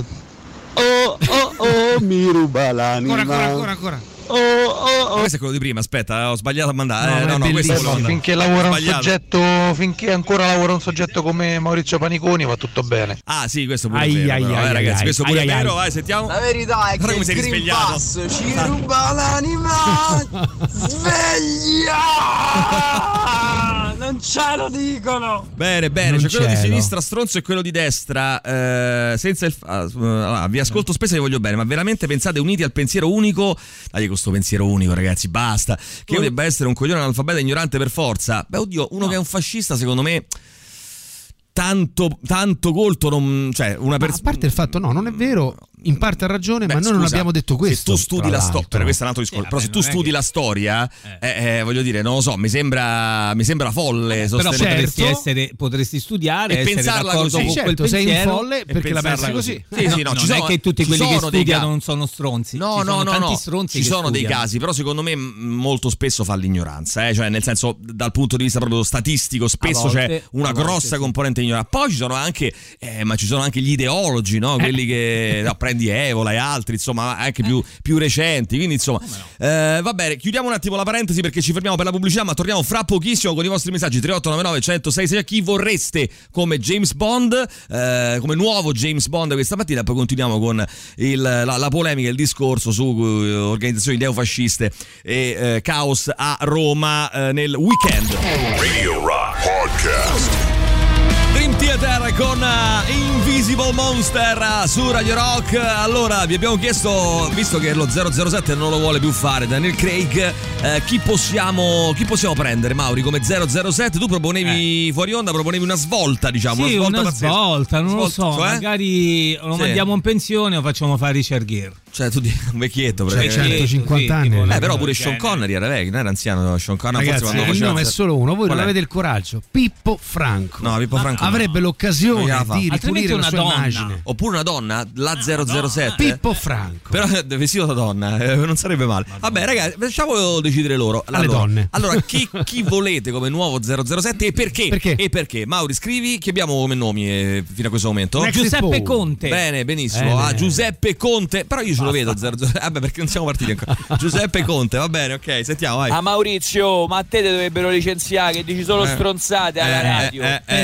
Oh oh oh, mi ruba l'anima. Ancora, ancora, ancora, ancora. Oh oh oh. Questo è quello di prima, aspetta, ho sbagliato a mandare. No, Eh, ma no, è no, questo è bellissimo. quello Finché lavora un soggetto, finché ancora lavora un soggetto come Maurizio Paniconi va tutto bene. Ah, sì, questo pure Ai, è vero, ai, però, ai, eh, ai, ragazzi, ai, questo pure ai, è vero, ai. vai, sentiamo. La verità è Guarda che come il si è Green risvegliato. Pass ci ruba l'anima. Sveglia! Non ce lo dicono. Bene, bene, Non c'è quello di cielo. sinistra stronzo e quello di destra. Eh, senza il. f- ah, allora, vi ascolto spesso e vi voglio bene, ma veramente pensate uniti al pensiero unico? Dai, questo pensiero unico, ragazzi, basta. Che io debba essere un coglione analfabeta ignorante per forza. Beh, oddio, uno che è un fascista, secondo me. Tanto, tanto colto, non, cioè una Ma a persona. parte il fatto, no, non è vero, in parte ha ragione, Beh, ma noi non scusa, abbiamo detto questo. Se tu studi tra la l'altro. storia, questo è un altro discorso. Sì, però se vabbè, tu non è studi che- la storia, eh, eh, voglio dire, non lo so, mi sembra, mi sembra folle. Però sostenere- potresti, Certo. essere, potresti studiare E essere pensarla d'accordo così. con Certo, quel sei pensiero in folle e perché la pensarla pensi così. Sì, sì, no, non ci sono, è che tutti ci quelli che sono dei studiano ca- non sono stronzi. No, ci no, sono no, tanti no. stronzi Ci che sono dei studiano. casi, però secondo me m- molto spesso fa l'ignoranza, eh? Cioè nel senso dal punto di vista proprio statistico spesso volte, c'è una a volte grossa sì. componente ignoranza. Poi ci sono anche eh, ma ci sono anche gli ideologi, no? Quelli che no, prendi Evola e altri, insomma, anche più, più recenti, quindi insomma eh, va bene, chiudiamo un attimo la parentesi perché ci fermiamo per la pubblicità, ma torniamo fra pochissimo con i vostri messaggi. Tre otto nove nove uno zero sei sei. Chi vorreste come James Bond, eh, come nuovo James Bond questa mattina. Poi continuiamo con il, la, la polemica, il discorso su uh, organizzazioni neofasciste e eh, caos a Roma eh, nel weekend. Radio Rock Podcast. Dream Theater con uh, Invisible Monster uh, su Radio Rock. Allora, vi abbiamo chiesto, visto che lo zero zero sette non lo vuole più fare Daniel Craig, eh, chi possiamo chi possiamo prendere, Mauri, come zero zero sette? Tu proponevi fuori onda, proponevi una svolta, diciamo, Sì, una svolta una pazzesca. svolta, non Svolta, lo so, cioè? magari lo Sì. mandiamo in pensione o facciamo fare Richard Gere. Cioè, tu dici un vecchietto, Cioè, praticamente. centocinquanta sì, anni. tipo, Eh, però pure del Sean genere. Connery era vecchio, non era anziano Sean Connery, forse Ragazzi, quando il faceva- nome è solo uno, voi Qual non è? avete il coraggio. Pippo Franco. No, Pippo Franco no. avrebbe Non l'occasione gliela fa. di Altrimenti ripulire la una sua donna. immagine. Oppure una donna, la zero zero sette. Pippo Franco. Però eh, vestito da donna, eh, non sarebbe male. Vabbè, ragazzi, lasciamo decidere loro. Alle allora, donne. Allora, chi, chi volete come nuovo zero zero sette e perché? Perché? E perché? Mauri, scrivi chi abbiamo come nomi eh, fino a questo momento. Next Giuseppe Expo. Conte. Bene, benissimo. Bene. Ah, Giuseppe Conte. Però io ce lo vedo zero zero sette. Vabbè, perché non siamo partiti ancora. Giuseppe Conte, va bene, ok, sentiamo, vai. A Maurizio, ma a te ti dovrebbero licenziare, che dici solo Eh. stronzate alla Eh, radio. eh, eh, Pensa, alla a me mi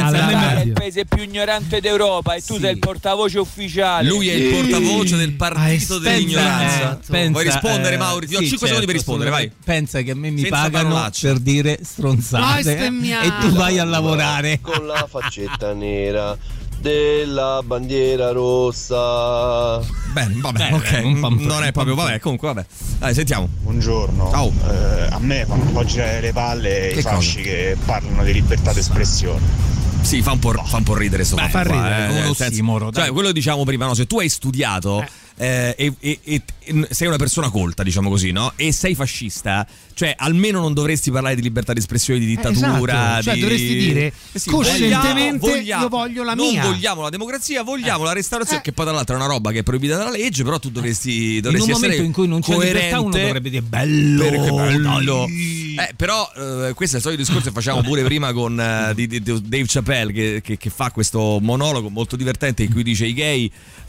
è il paese più ignorante d'Europa e tu sei il portavoce ufficiale. Lui è il portavoce del partito dell'ignoranza. Pensa, Vuoi rispondere, eh, Mauri? Ti ho sì, cinque secondi per certo, rispondere, vai. Pensa che a me mi Senza pagano parolacce. per dire stronzate eh, e tu vai a lavorare con la faccetta nera della bandiera rossa. Bene, vabbè, Beh, ok, un po', un po', non è un po', proprio, un po'. vabbè, comunque, vabbè. Dai, sentiamo. Buongiorno. Ciao. Eh, a me fanno un po' girare le palle Che i fasci cosa? che parlano di libertà d'espressione. Sì, fa un po', fa un po' ridere sto Beh, fatto fa qua, ridere, eh, come nel lo senso- ossimoro, cioè, dai. quello che diciamo prima, no? Se tu hai studiato eh, e, e- e- e sei una persona colta, diciamo così, no? E sei fascista, cioè almeno non dovresti parlare di libertà di espressione, di dittatura. esatto. Cioè, di- dovresti dire, Eh sì, coscientemente, vogliamo- io voglio la non mia. vogliamo la democrazia, vogliamo Eh. la restaurazione, Eh. che poi tra l'altro è una roba che è proibita dalla legge, però tu dovresti, in dovresti un essere momento in cui non c'è coerente. libertà uno dovrebbe dire bello, Perché bello. dai. Eh, però eh, questo è il solito discorso che facciamo pure prima con eh, di, di- di Dave Chappelle che, che- che fa questo monologo molto divertente in cui dice i gay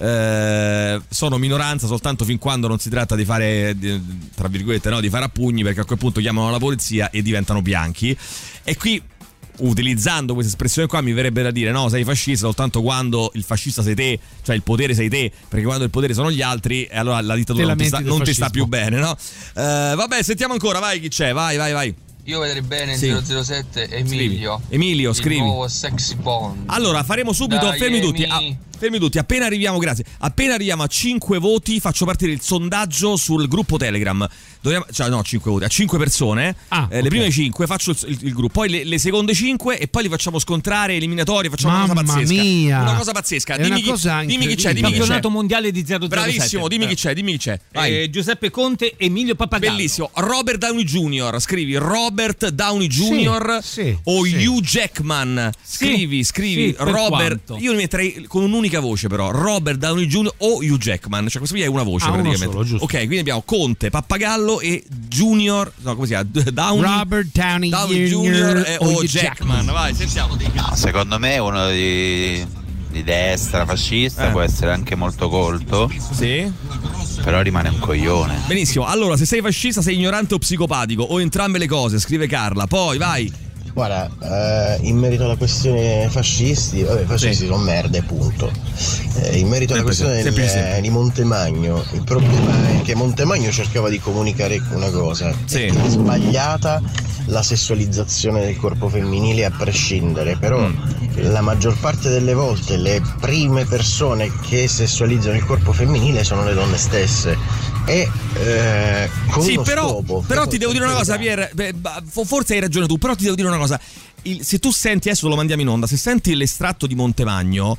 eh, sono minoranza soltanto fin quando non si tratta di fare di- tra virgolette no, di fare a pugni, perché a quel punto chiamano la polizia e diventano bianchi. E qui, utilizzando questa espressione qua, mi verrebbe da dire no, sei fascista soltanto quando il fascista sei te, cioè il potere sei te, perché quando il potere sono gli altri e allora la dittatura Te non, ti lamenti sta, del non ti sta fascismo. più bene, no? Eh, vabbè, sentiamo ancora, vai chi c'è, vai vai vai. Io vedrei bene Sì. zero zero sette Emilio. Scrivi. Emilio, il scrivi. nuovo sexy bond. Allora, faremo subito, Dai, fermi tutti, Emi. ah, fermi tutti, appena arriviamo, grazie, appena arriviamo a cinque voti faccio partire il sondaggio sul gruppo Telegram. Dobbiamo, cioè no, cinque voti, a cinque persone, Ah, eh, ok. le prime cinque faccio il, il- il gruppo, poi le, le seconde cinque e poi li facciamo scontrare, eliminatori, facciamo una cosa Mamma pazzesca. mia. Una cosa pazzesca, È dimmi, una chi, cosa dimmi chi c'è, dimmi chi c'è. Campionato mondiale di zero zero sette. Bravissimo, dimmi chi c'è, dimmi chi c'è. Vai. Eh, Giuseppe Conte, Emilio Pappagallo. Bellissimo, Robert Downey Junior, scrivi Robert Downey Junior sì, o sì. Hugh Jackman, scrivi, scrivi sì, per Robert, quanto? io li metterei con un'unica voce però, Robert Downey Junior o Hugh Jackman, cioè questo qui è una voce Ah, uno praticamente. solo, giusto. Ok, quindi abbiamo Conte, Pappagallo e Junior, no come si chiama? Downey, Robert Downey, Downey Junior Junior e o o Hugh Jackman. Vai, sentiamo. Secondo me uno di, di destra, fascista, Eh. può essere anche molto colto, Sì. però rimane un coglione. Benissimo, allora se sei fascista sei ignorante o psicopatico o entrambe le cose, scrive Carla, poi vai. Guarda, eh, in merito alla questione fascisti, vabbè, fascisti Sì. sono merde, punto. Eh, in merito alla Sempre sì, questione sempre del- sì. di Montemagno, il problema è che Montemagno cercava di comunicare una cosa, Sì. è sbagliata la sessualizzazione del corpo femminile a prescindere, però Mm. la maggior parte delle volte le prime persone che sessualizzano il corpo femminile sono le donne stesse e eh, con Sì, uno però, scopo. però ti devo dire una cosa, Pier, beh, bah, fo- forse hai ragione tu, però ti devo dire una cosa. Il- se tu senti, adesso lo mandiamo in onda, se senti l'estratto di Montemagno,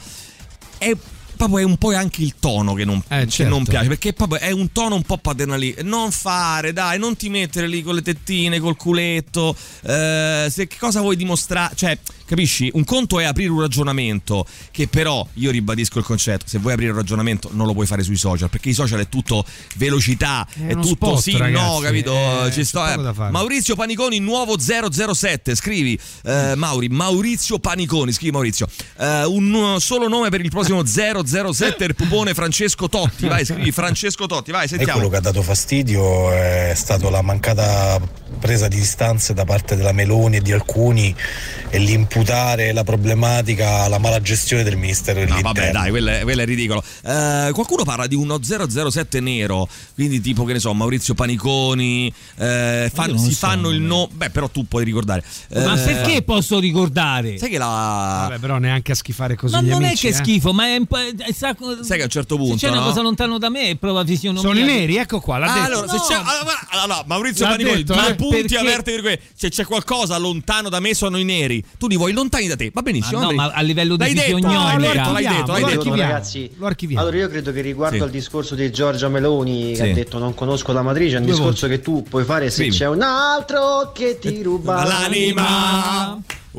è proprio è un po' anche il tono che non, Eh, che certo. non piace, perché proprio è un tono un po' paternalista. Non fare, dai, non ti mettere lì con le tettine, col culetto. Eh, se che cosa vuoi dimostrare? Cioè, capisci? Un conto è aprire un ragionamento, che però io ribadisco il concetto: se vuoi aprire un ragionamento non lo puoi fare sui social, perché i social è tutto velocità, È è, uno tutto spot, sì, ragazzi, no, capito? eh, Ci sto, c'è eh. poco da fare. Maurizio Paniconi, nuovo zero zero sette, scrivi eh, Mauri, Maurizio Paniconi, scrivi Maurizio. Eh, un solo nome per il prossimo zero zero sette, il pupone Francesco Totti, vai, scrivi Francesco Totti, vai, E sentiamo. quello che ha dato fastidio è stato la mancata presa di distanze da parte della Meloni e di alcuni e l'imputare la problematica alla mala gestione del Ministero No, dell'Interno. vabbè, dai, quello è, quello è ridicolo. Eh, qualcuno parla di uno zero zero sette nero, quindi tipo, che ne so, Maurizio Paniconi, eh, fan- Io non si so, fanno il non no. Beh, però tu puoi ricordare. Ma Eh, perché posso ricordare? Sai che la. Vabbè, però neanche a schifare così Ma gli non amici, è che eh. schifo, ma è un po'. è- sa- Sai che a un certo punto. se c'è una no? cosa lontano da me, è prova fisionomia. Sono i neri, ecco qua, l'ha Ah, detto. allora, se No. c'è, allora, allora, Maurizio L'ha Paniconi, detto, due eh? punti Perché- aperti per que- se c'è qualcosa lontano da me sono i neri. Tu li vuoi lontani da te, va benissimo. Ma no, Andrea. ma a livello di l'hai detto, fisionomia. l'hai detto, l'hai detto, l'hai Lo detto. archiviamo, Buongiorno, ragazzi. lo archiviamo. Allora io credo che riguardo Sì. al discorso di Giorgia Meloni che Sì. ha detto non conosco la matrice, è un Due discorso che tu puoi fare se Scrivi. c'è un altro che ti ruba L'anima.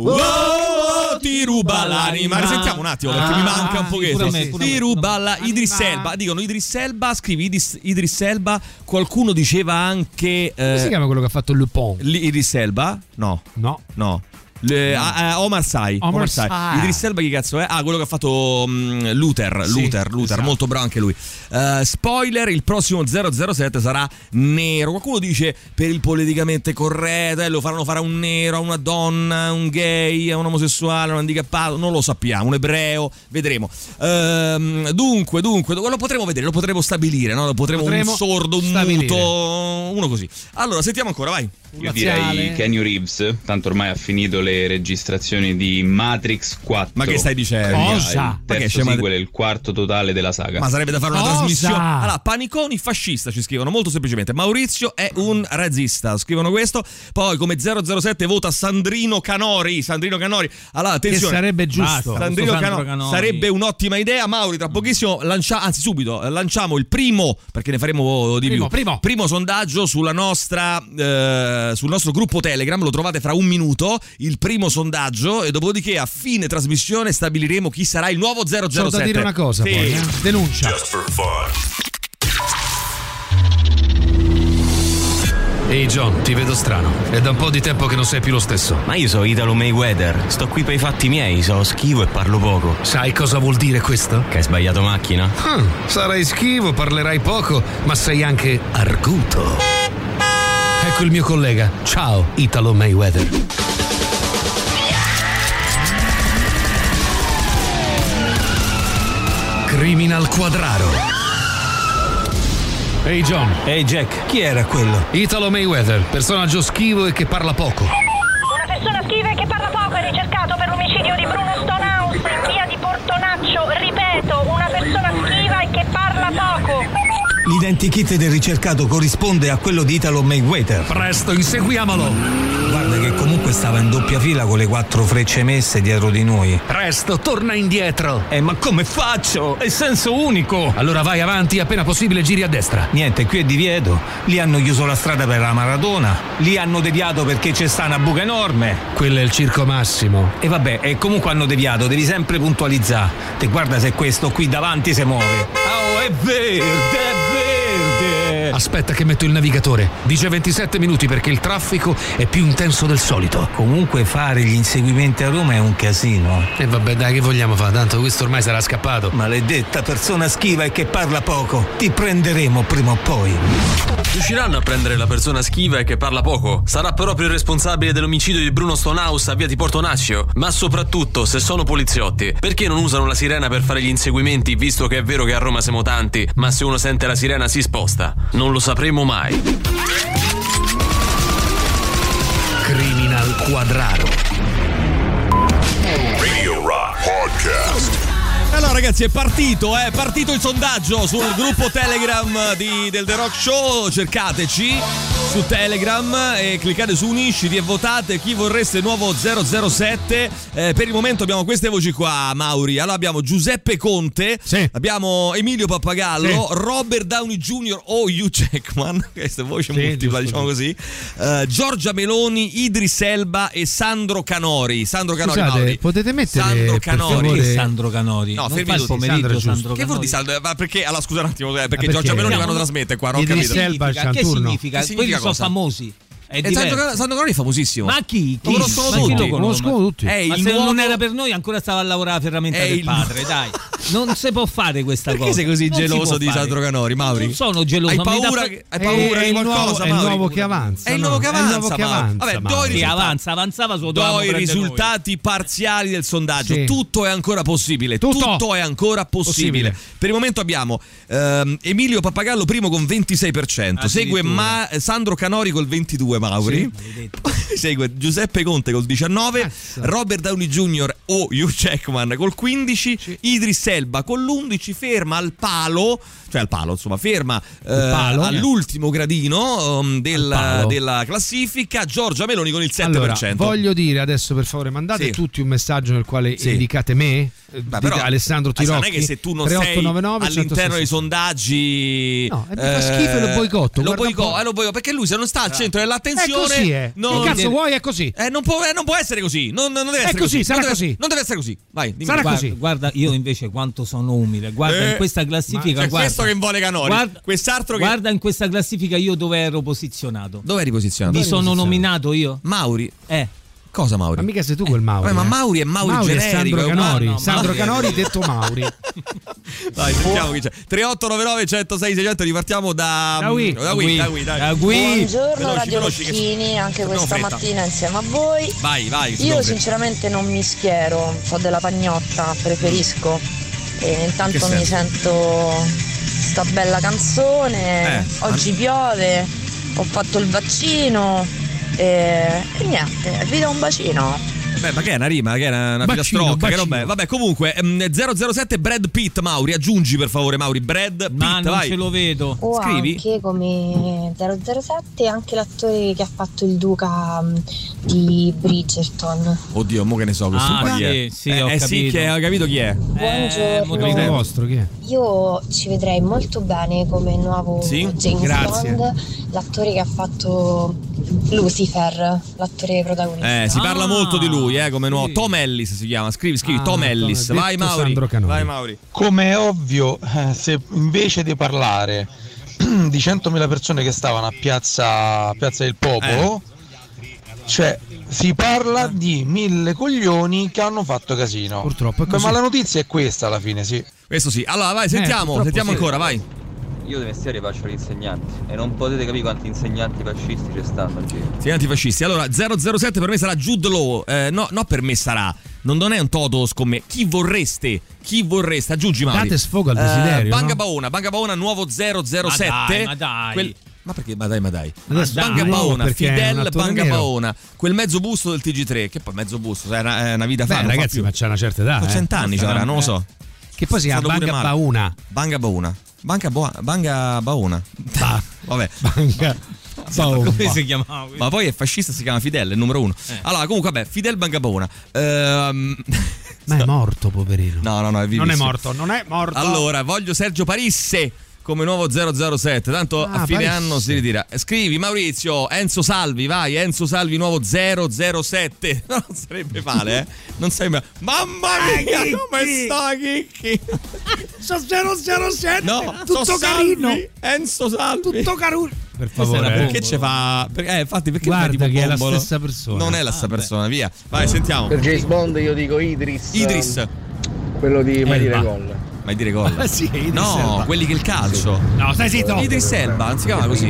Oh, ti ruba l'anima. Risentiamo un attimo perché Ah, mi manca un sì, pochetto. pure a me, pure a Ti me. ruba la Anima. Idris Elba. Dicono Idris Elba, scrivi Idris, Idris Elba. Qualcuno diceva anche Come si eh, chiama quello che ha fatto Lupin? Idris Elba? No. No. No. Le, a, a Omar Sy. Omar Omar Sy. Sy. Idris Elba chi cazzo è? Ah, quello che ha fatto um, Luther. Sì, Luther, Luther, esatto. molto bravo anche lui. Uh, spoiler: il prossimo zero zero sette sarà nero. Qualcuno dice per il politicamente corretto, eh, lo faranno fare a un nero, a una donna, a un gay, a un omosessuale, a un handicappato. Non lo sappiamo, un ebreo, vedremo. Uh, dunque, dunque, lo potremo vedere, lo potremo stabilire, no? Lo potremo, Potremo un sordo, un stabilire. muto, uno così. Allora, sentiamo ancora, vai. Io direi Keanu Reeves, tanto ormai ha finito le registrazioni di Matrix quattro. Ma che stai dicendo? Cosa? Il terzo Ma che sequel è il quarto totale della saga. Ma sarebbe da fare una Cosa? trasmissione. Allora, Paniconi fascista ci scrivono molto semplicemente. Maurizio è un razzista, scrivono questo. Poi come zero zero sette vota Sandrino Canori. Sandrino Canori. Allora, attenzione. Che sarebbe giusto. Basta, Sandrino Canori. Canori sarebbe un'ottima idea. Mauri, tra pochissimo lancia, anzi subito lanciamo il primo, perché ne faremo di Primo, più. primo. Primo sondaggio sulla nostra eh, sul nostro gruppo Telegram, lo trovate fra un minuto, il primo sondaggio, e dopodiché a fine trasmissione stabiliremo chi sarà il nuovo zero zero sette. C'ho da dire una cosa, sì. poi, eh? Denuncia. Just for fun. Ehi John, ti vedo strano. È da un po' di tempo che non sei più lo stesso. Ma io sono Italo Mayweather. Sto qui per i fatti miei, sono schivo e parlo poco. Sai cosa vuol dire questo? Che hai sbagliato macchina? Hmm, sarai schivo, parlerai poco, ma sei anche arguto. Ecco il mio collega. Ciao, Italo Mayweather. Criminal Quadraro. Ehi John. Ehi Jack, chi era quello? Italo Mayweather, personaggio schivo e che parla poco. Una persona schiva e che parla poco è ricercato per l'omicidio di Bruno Stonehouse in via di Portonaccio. Ripeto, una persona schiva e che parla poco. L'identikit del ricercato corrisponde a quello di Italo Mayweather. Presto, inseguiamolo. Guarda che comunque stava in doppia fila con le quattro frecce messe dietro di noi. Presto, torna indietro. Eh, ma come faccio? È senso unico. Allora vai avanti, appena possibile giri a destra. Niente, qui è divieto. Lì hanno chiuso la strada per la maratona. Lì hanno deviato perché c'è sta una buca enorme. Quello è il Circo Massimo. E vabbè, e comunque hanno deviato, devi sempre puntualizzare. Te guarda se questo qui davanti si muove. Oh, è verde, è verde. Aspetta che metto il navigatore. Dice ventisette minuti perché il traffico è più intenso del solito. Comunque fare gli inseguimenti a Roma è un casino. E vabbè, dai, che vogliamo fare? Tanto questo ormai sarà scappato. Maledetta persona schiva e che parla poco. Ti prenderemo prima o poi. Riusciranno a prendere la persona schiva e che parla poco. Sarà proprio il responsabile dell'omicidio di Bruno Stonehouse a via di Portonaccio. Ma soprattutto, se sono poliziotti, perché non usano la sirena per fare gli inseguimenti, visto che è vero che a Roma siamo tanti, ma se uno sente la sirena si sposta? Non lo sapremo mai. Criminal Quadraro. Radio Rock Podcast. Allora ragazzi, è partito, è partito il sondaggio sul gruppo Telegram di, del The Rock Show. Cercateci su Telegram e cliccate su Unisciti e votate chi vorreste nuovo zero zero sette. Eh, per il momento abbiamo queste voci qua, Mauri. Allora abbiamo Giuseppe Conte, sì. abbiamo Emilio Pappagallo, sì. Robert Downey junior o Hugh Jackman, questa voce sì, multipla, giusto, diciamo così. Uh, Giorgia Meloni, Idris Elba e Sandro Canori. Sandro Canori, Scusate, Mauri. potete mettere Sandro per Canori. favore... Sandro Canori. No, non fermi fa il tutti. pomeriggio Sandro Sandro Che Canori. vuol dire Sandro? Ma perché? Allora scusa un attimo, eh, perché, perché? Giorgia Meloni No, vanno no. trasmette qua, non ho Idris capito. Elba Che c'ha un turno. significa? Che Quelli significa sono cosa? famosi. È E Sandro, diverso. Sandro Canori è famosissimo. Ma chi? Lo Chi? conoscono Ma chi tutti. lo conosce? Conoscono tutti. È Ma il se nuovo... non era per noi ancora stava a lavorare alla ferramenta È del il- padre, dai. Non si può fare questa Perché cosa. sei così Non si geloso può di fare. Sandro Canori, Mauri? Non sono geloso. Hai ma mi dà paura, fa- che, hai paura è, di il nuovo, qualcosa, è il Mauri? nuovo che avanza. È il no? nuovo che avanza, È il nuovo che Mauri. avanza. Vabbè, Mauri. do i Sì, risultati. avanza, avanzava solo Do i risultati parziali del sondaggio. Sì. Tutto è ancora possibile. Tutto. Tutto è ancora possibile. Possibile. Per il momento abbiamo ehm, Emilio Pappagallo primo con ventisei per cento. Segue Ma- Sandro Canori col ventidue, Mauri. Poi segue Giuseppe Conte col diciannove. Cazzo. Robert Downey junior o Hugh Jackman col quindici. Idris Elba con l'undici. Ferma al palo. Cioè al palo, insomma, ferma eh, palo? all'ultimo gradino um, del- Al palo. della classifica. Giorgia Meloni con il sette per Allora, cento. voglio dire adesso, per favore, mandate Sì. tutti un messaggio nel quale Sì. indicate me, Beh, dite però, Alessandro eh, Tirocchi. non è che se tu non tre otto sei nove nove all'interno dei centosessanta. sondaggi, No, e mi fa schifo e lo boicotto, Lo guarda un boicotto, po'. eh, lo boicotto, perché lui se non sta al centro dell'attenzione, È così, eh. non, Che cazzo vuoi? È così. eh, non, può, eh, non può essere così. Non, non deve È essere così, sarà non deve, così. Non deve essere così. Vai, dimmi. Sarà guarda, così. guarda, io invece quanto sono umile. Guarda Eh, in questa classifica. C'è guarda, questo che vuole Canori, guarda, quest'altro che guarda in questa classifica io dove ero posizionato. dove eri posizionato? Mi sono nominato io? Mauri. Eh. Cosa Mauri? Ma mica sei tu quel Mauri. Eh, ma eh. Mauri è Mauri, Mauri generico. è Sandro Canori. No, no, Sandro Mauri Canori è... detto Mauri. Dai, sentiamo chi c'è. tre otto nove nove uno zero sei sei zero zero, ripartiamo da Da qui, da qui, da qui, dai. da qui. Buongiorno Veloci, Radio veloci, che- Lucchini, anche Abbiamo questa fretta. mattina insieme a voi. Vai, vai. Io sinceramente non mi schiero, so della pagnotta, preferisco. E intanto Che mi senso? sento sta bella canzone, Eh, oggi piove, ho fatto il vaccino e, e niente, vi do un bacino. Beh, ma che è una rima? Che è una, una Bacino, filastrocca? Che bacino. roba è? Vabbè, comunque ehm, zero zero sette Brad Pitt, Mauri, aggiungi per favore Mauri, Brad Pitt, Ma non vai. ce lo vedo. O Scrivi? anche come zero zero sette anche l'attore che ha fatto il duca mh, di Bridgerton. Oddio, mo che ne so, questo Ah, qua chi sì, è? sì, eh, ho eh sì, capito. che ho capito chi è. Buongiorno. Amico vostro, chi è? Io ci vedrei molto bene come nuovo Sì? James Grazie. Bond, l'attore che ha fatto Lucifer, l'attore protagonista. Eh, si parla Ah, molto di lui, eh, come sì. Tom Ellis si chiama. Scrivi, scrivi Ah, Tom Ellis. Tom- Vai detto Mauri. Sandro Canori. Vai Mauri. Come è ovvio, eh, se invece di parlare di centomila persone che stavano a piazza, a piazza del Popolo, cioè si parla di mille coglioni che hanno fatto casino. Purtroppo è Beh, così. ma la notizia è questa alla fine, sì. Questo sì. Allora, vai, sentiamo, purtroppo sentiamo sì. ancora, vai. Io di mestiere faccio l'insegnante e non potete capire quanti insegnanti fascisti ci stanno in giro. Sì, antifascisti. Allora, zero zero sette per me sarà Jude Law. Eh, no, no, per me sarà. Non, non è un toto scommè. Chi vorreste? Chi vorreste? Aggiungi Mauri. Date sfogo al desiderio, Banga no? Baona, Banga Baona nuovo zero zero sette. Ma dai, ma dai. Quel- Ma perché? Ma dai, ma dai. Adesso Banga di nuovo, Baona, perché è un Fidel attore Banga nero. Baona, quel mezzo busto del T G tre, che poi mezzo busto, è una, è una vita fa. Beh, non fa ragazzi, più. ma c'è una certa età. Ma eh. cent'anni c'era, non lo so. Che poi si chiama Fanno pure Banga male. Bauna. Banga Baona. Banga, Boa- Banga Baona. Ba- Vabbè. Banga Bauna. Come si chiamava? Ma poi è fascista, si chiama Fidel, il numero uno. Eh. Allora, comunque, vabbè, Fidel Banga Baona. Ehm... Ma è morto, poverino. No, no, no, è vivissimo. Non è morto, non è morto. Allora, voglio Sergio Parisse come nuovo zero zero sette. Tanto Ah, a fine Parisse. anno si ritira. Scrivi Maurizio, Enzo Salvi, vai, Enzo Salvi nuovo zero zero sette. Non sarebbe male, eh? Non sembra. Mamma mia, Chicchi. come sta Chicchi? So zero zero sette. No, tutto so carino. Salvi, Enzo Salvi. Tutto carino. Per Questa favore. era eh. Perché ci fa? Per- Eh, infatti, perché Guarda fai tipo che è la bombolo? stessa persona. Non è la stessa persona, via. Vai, sentiamo. Per James Bond io dico Idris. Idris. Quello di Mai dire Elba. gol. Mai dire gol. Ah, sì, Idris No, Elba. quelli che il calcio. No, stai zitto. Idris Elba, non si chiama così.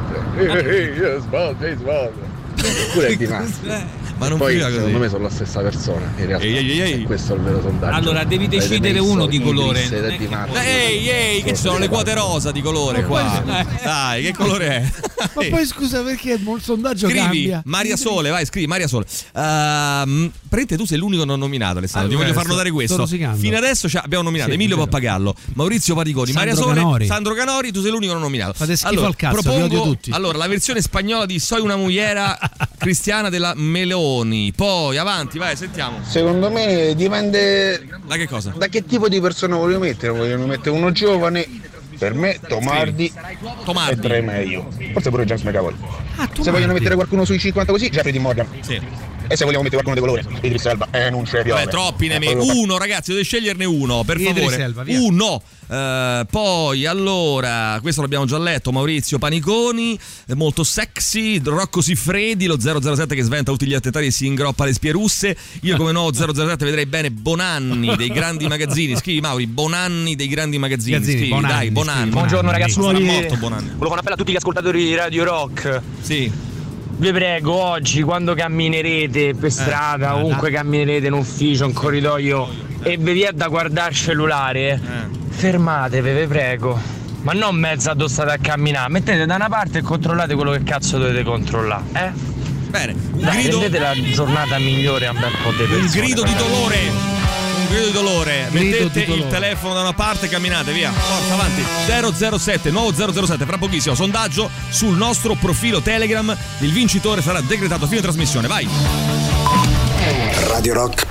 James Bond, James Bond. Pure è di Masti. Ma non Poi finiva così. secondo me sono la stessa persona in realtà. Ehi, ehi, ehi. E questo è il vero sondaggio. Allora, devi Avete decidere messo uno di Idris colore. ed Non è è di che- Masti. Ehi, ehi, che ci sono le quote rosa di colore qua. Dai, che colore è? Ma poi scusa, perché il sondaggio Scrivi cambia? Maria Sole, vai, scrivi Maria Sole. Ehm, Prende, tu sei l'unico non nominato, Alessandro. Ti Ah, voglio sto- far notare sto questo. rosicando. Fino adesso ci abbiamo nominato Sì, Emilio è vero. Pappagallo, Maurizio Paniconi, Maria Sandro Sole, Canori. Sandro Canori. Tu sei l'unico non nominato. Fate schifo allora, al cazzo, vi propongo, odio tutti. Allora, la versione spagnola di Soy una mugliera cristiana della Meloni. Poi avanti, vai, sentiamo. Secondo me dipende Da che cosa? da che tipo di persona vogliono mettere. Vogliono mettere uno giovane. Per me Tomardi, Tomardi. e Dre meglio. Forse pure James McAvoy. Ah, tu Se vogliono mettere qualcuno sui cinquanta così, Jeffrey Dean Morgan. Sì. E se vogliamo mettere qualcuno di colore, Idris Elba. Eh, non c'è piove. Beh, troppi ne Eh, me. proprio- Uno, ragazzi, dovete sceglierne uno, per Idris favore. Elba, via. Uno. Eh, poi, allora, questo l'abbiamo già letto. Maurizio Paniconi, eh, molto sexy. Rocco Siffredi, lo zero zero sette che sventa tutti gli attentati e si ingroppa le spie russe. Io, come nuovo zero zero sette, vedrei bene Bonanni dei grandi magazzini. Scrivi, Mauri, Bonanni dei grandi magazzini. Magazzini, Scrivi, Bonanni, dai, Bonanni. scrivi, Buongiorno ragazzi, Sarà nuovi- morto Bonanni. volevo fare un appello a tutti gli ascoltatori di Radio Rock. Sì. Vi prego, oggi quando camminerete per strada, ovunque camminerete in ufficio, in corridoio e vi viene da guardare il cellulare, fermatevi, vi prego. Ma non mezzo addosso a camminare, mettete da una parte e controllate quello che cazzo dovete controllare, eh? Bene, un Dai, grido, rendete la giornata migliore a un bel po' di persone. un grido di dolore. Un grido di dolore. Grido Mettete di dolore. il telefono da una parte e camminate, via. Forza, avanti. zero zero sette, nuovo zero zero sette. Fra pochissimo, sondaggio sul nostro profilo Telegram. Il vincitore sarà decretato a fine trasmissione. Vai. Radio Rock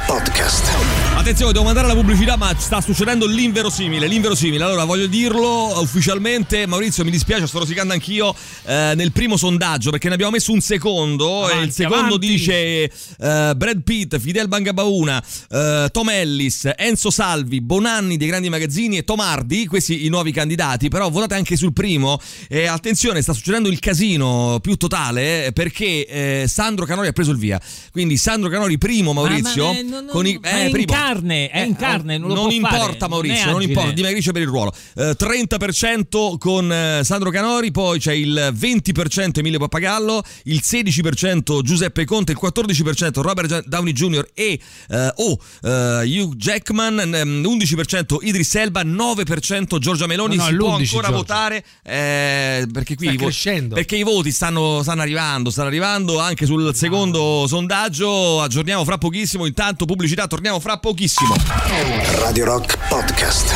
Podcast. Attenzione, devo mandare la pubblicità, ma sta succedendo l'inverosimile, l'inverosimile. Allora, voglio dirlo ufficialmente, Maurizio, mi dispiace, sto rosicando anch'io eh, nel primo sondaggio, perché ne abbiamo messo un secondo, avanti, e il secondo avanti. dice eh, Brad Pitt, Fidel Bangabauna, eh, Tom Ellis, Enzo Salvi, Bonanni dei grandi magazzini e Tom Hardy, questi i nuovi candidati. Però votate anche sul primo, e attenzione, sta succedendo il casino più totale, eh, perché eh, Sandro Canori ha preso il via. Quindi Sandro Canori primo, Maurizio, ma, ma, non, con i, eh, è in primo. carne, è in carne, non, lo non può importa fare, Maurizio, non, non importa, dimagrisce per il ruolo. eh, trenta per cento con eh, Sandro Canori, poi c'è il venti per cento Emilio Pappagallo, il sedici per cento Giuseppe Conte, il quattordici per cento Robert Downey junior e eh, oh, eh, Hugh Jackman, undici per cento Idris Elba, nove per cento Giorgia Meloni. No, no, si può ancora Giorgia. votare eh, perché qui sta i vo- crescendo, perché i voti stanno, stanno arrivando, stanno arrivando anche sul secondo sondaggio. Aggiorniamo fra pochissimo, intanto pubblicità, torniamo fra pochissimo. Radio Rock Podcast.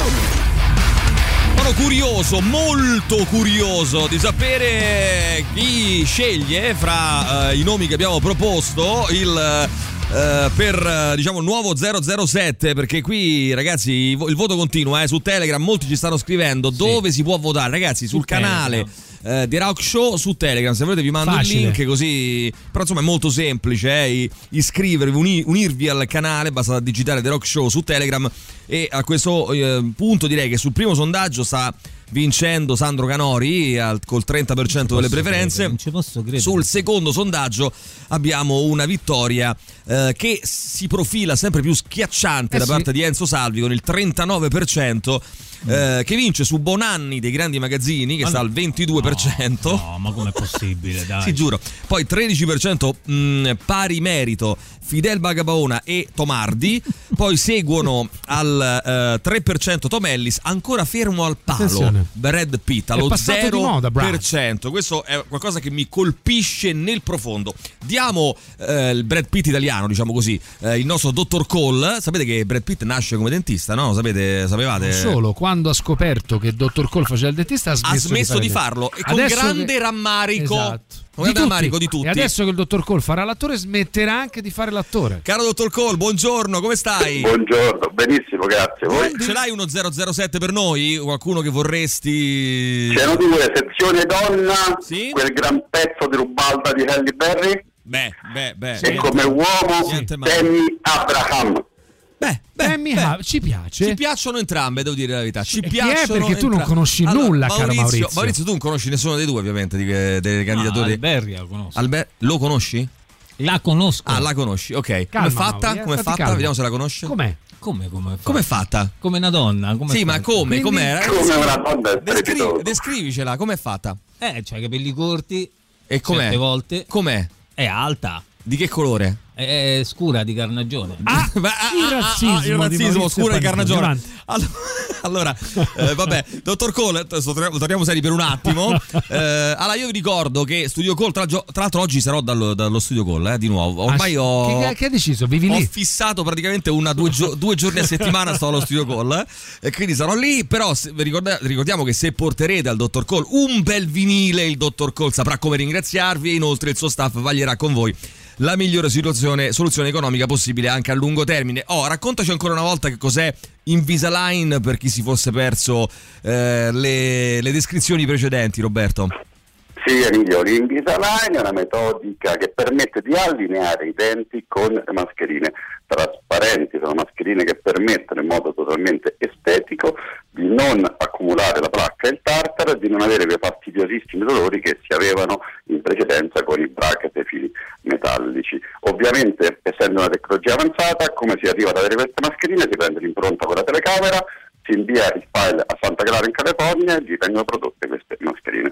Sono curioso, molto curioso di sapere chi sceglie fra uh, i nomi che abbiamo proposto il uh, per uh, diciamo nuovo zero zero sette, perché qui ragazzi il voto continua eh, su Telegram, molti ci stanno scrivendo sì. dove si può votare, ragazzi, sul su canale Telegram. Eh, The Rock Show su Telegram. Se volete vi mando Facile. il link, così, però insomma è molto semplice, eh, iscrivervi, uni, unirvi al canale, basta digitare The Rock Show su Telegram. E a questo eh, punto direi che sul primo sondaggio sta vincendo Sandro Canori al, col trenta per cento delle preferenze. Credere, non ci posso credere. Sul secondo sondaggio abbiamo una vittoria eh, che si profila sempre più schiacciante eh da sì. parte di Enzo Salvi con il trentanove per cento, eh, che vince su Bonanni dei grandi magazzini, che ma sta no. al ventidue per cento. No, no, ma com'è possibile? Dai. Sì, giuro. Poi tredici per cento mh, pari merito Fidel Bagabaona e Tom Hardy. Poi seguono al uh, tre per cento Tom Ellis, ancora fermo al palo Attenzione. Brad Pitt allo zero per cento. Questo è qualcosa che mi colpisce nel profondo. Diamo uh, il Brad Pitt italiano, diciamo così, uh, il nostro dottor Cole. Sapete che Brad Pitt nasce come dentista, no? Sapete, sapevate? Non solo, quando ha scoperto che dottor Cole faceva il dentista ha smesso, ha smesso di, di farlo e con adesso grande che... rammarico. Esatto. Di tutti. di tutti. E adesso che il dottor Cole farà l'attore, smetterà anche di fare l'attore. Caro dottor Cole, buongiorno, come stai? Buongiorno, benissimo, grazie. Voi? Ce l'hai uno zero zero sette per noi? Qualcuno che vorresti? C'erano due, sezione donna, sì? quel gran pezzo di Rubalda di Halle Berry. Beh, beh, beh. E come uomo, Tammy Abraham. Beh, beh, beh, beh, ci piace. Ci piacciono entrambe, devo dire la verità. Ci e piacciono perché tu entra... non conosci allora, nulla, Maurizio, caro Maurizio. Maurizio, tu non conosci nessuno dei due, ovviamente, di, dei candidatori. Ah, Alberria lo conosco. Alber... Lo conosci? La conosco. Ah, la conosci, ok. Calma, Com'è fatta? Mauri, Com'è fatta? calma. Vediamo se la conosce. Com'è? Come, come è Com'è fatta? Come una donna. Com'è sì, fatta? ma come? Quindi, com'era? come una donna Descri- Descrivicela, com'è fatta? Eh, c'ha i capelli corti. E com'è? Certe volte. Com'è? È alta. Di che colore? È scura di carnagione. Ah, ma, il razzismo, ah, il razzismo scura di carnagione. Allora, allora eh, vabbè, dottor Cole, torniamo seri per un attimo. Eh, allora, io vi ricordo che Studio Cole, tra, tra l'altro oggi sarò dallo, dallo Studio Cole, eh, di nuovo. Ormai ah, ho. Che, che hai deciso? Vivi ho lì? fissato praticamente una, due, gio- due giorni a settimana sto allo Studio Cole, eh, e quindi sarò lì. Però se, ricorda, ricordiamo che se porterete al dottor Cole un bel vinile, il dottor Cole saprà come ringraziarvi, e inoltre il suo staff vaglierà con voi la migliore situazione, soluzione economica possibile anche a lungo termine. Oh, raccontaci ancora una volta che cos'è Invisalign per chi si fosse perso eh, le, le descrizioni precedenti, Roberto. Sì, Emilio, l'Invisalign è una metodica che permette di allineare i denti con le mascherine trasparenti. Sono mascherine che permettono in modo totalmente estetico di non accumulare la placca e il tartaro e di non avere quei fastidiosissimi dolori che si avevano in precedenza con i bracket e i fili metallici. Ovviamente, essendo una tecnologia avanzata, come si arriva ad avere queste mascherine? Si prende l'impronta con la telecamera, si invia il file a Santa Clara in California e gli vengono prodotte queste mascherine.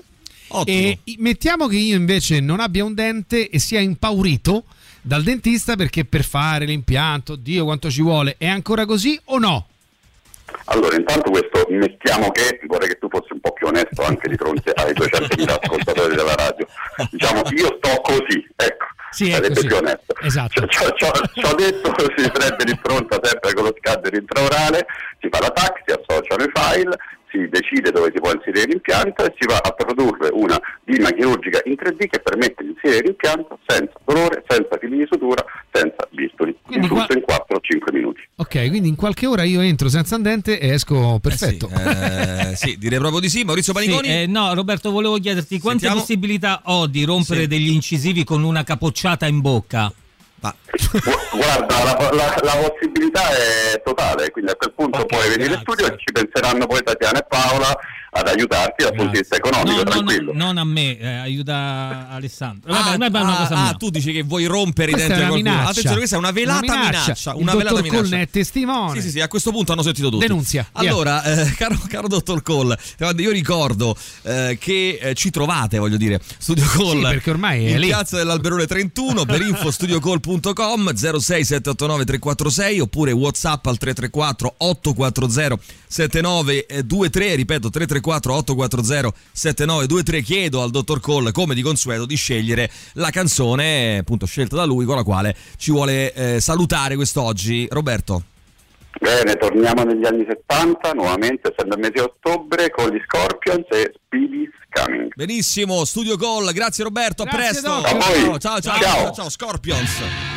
E mettiamo che io invece non abbia un dente e sia impaurito dal dentista perché per fare l'impianto, Dio quanto ci vuole, è ancora così o no? Allora, intanto questo mettiamo che, vorrei che tu fossi un po' più onesto anche di fronte ai duecentomila ascoltatori della radio. Diciamo, io sto così, ecco, sì, sarebbe così. più onesto. Esatto. Ci ho detto, si prende l'impronta sempre con lo scanner intraorale, si fa la T A C, si associano i file, si decide dove si può inserire l'impianto e si va a produrre una lima chirurgica in tre D che permette di inserire l'impianto senza dolore, senza fili di sutura, senza bisturi. il tutto in quattro cinque minuti. Ok, quindi in qualche ora io entro senza andente e esco perfetto. Eh sì, eh, sì, direi proprio di sì. Maurizio Paniconi? Sì, eh, no, Roberto, volevo chiederti quante Sentiamo. possibilità ho di rompere Sì. degli incisivi con una capocciata in bocca? Ma... Guarda, la, la, la possibilità è totale, quindi a quel punto Ok, puoi venire in grazie. studio e ci penseranno poi Tatiana e Paola ad aiutarti dal punto di vista economico, No, no, tranquillo. no, non a me, eh, aiuta Alessandro. Vabbè, Ah, vabbè, è una ah, cosa ah, mia. tu dici che vuoi rompere i Questa denti è a una qualcuno. minaccia. Attenzione, questa è una velata Una minaccia. minaccia. Il Una velata dottor minaccia. Cole è testimone. Sì, sì, sì, a questo punto hanno sentito tutti. Denunzia. Via. Allora, eh, caro, caro dottor Cole, guarda, io ricordo eh, che eh, ci trovate, voglio dire, Studio Cole. Sì, perché ormai è in lì. Piazza dell'Alberone trentuno, per info studio call punto com, zero sei sette otto nove tre quattro sei, oppure WhatsApp al tre tre quattro otto quattro zero sette nove due tre, ripeto tre tre quattro otto quattro zero sette nove due tre. Chiedo al dottor Cole, come di consueto, di scegliere la canzone appunto scelta da lui, con la quale ci vuole eh, salutare quest'oggi. Roberto. Bene, torniamo negli anni settanta, nuovamente, essendo il mese di ottobre, con gli Scorpions e Speedy's Coming. Benissimo, Studio Call, grazie Roberto, Grazie, a presto. Doc. A voi. Ciao, ciao, ciao, Ciao. ciao, ciao, Scorpions.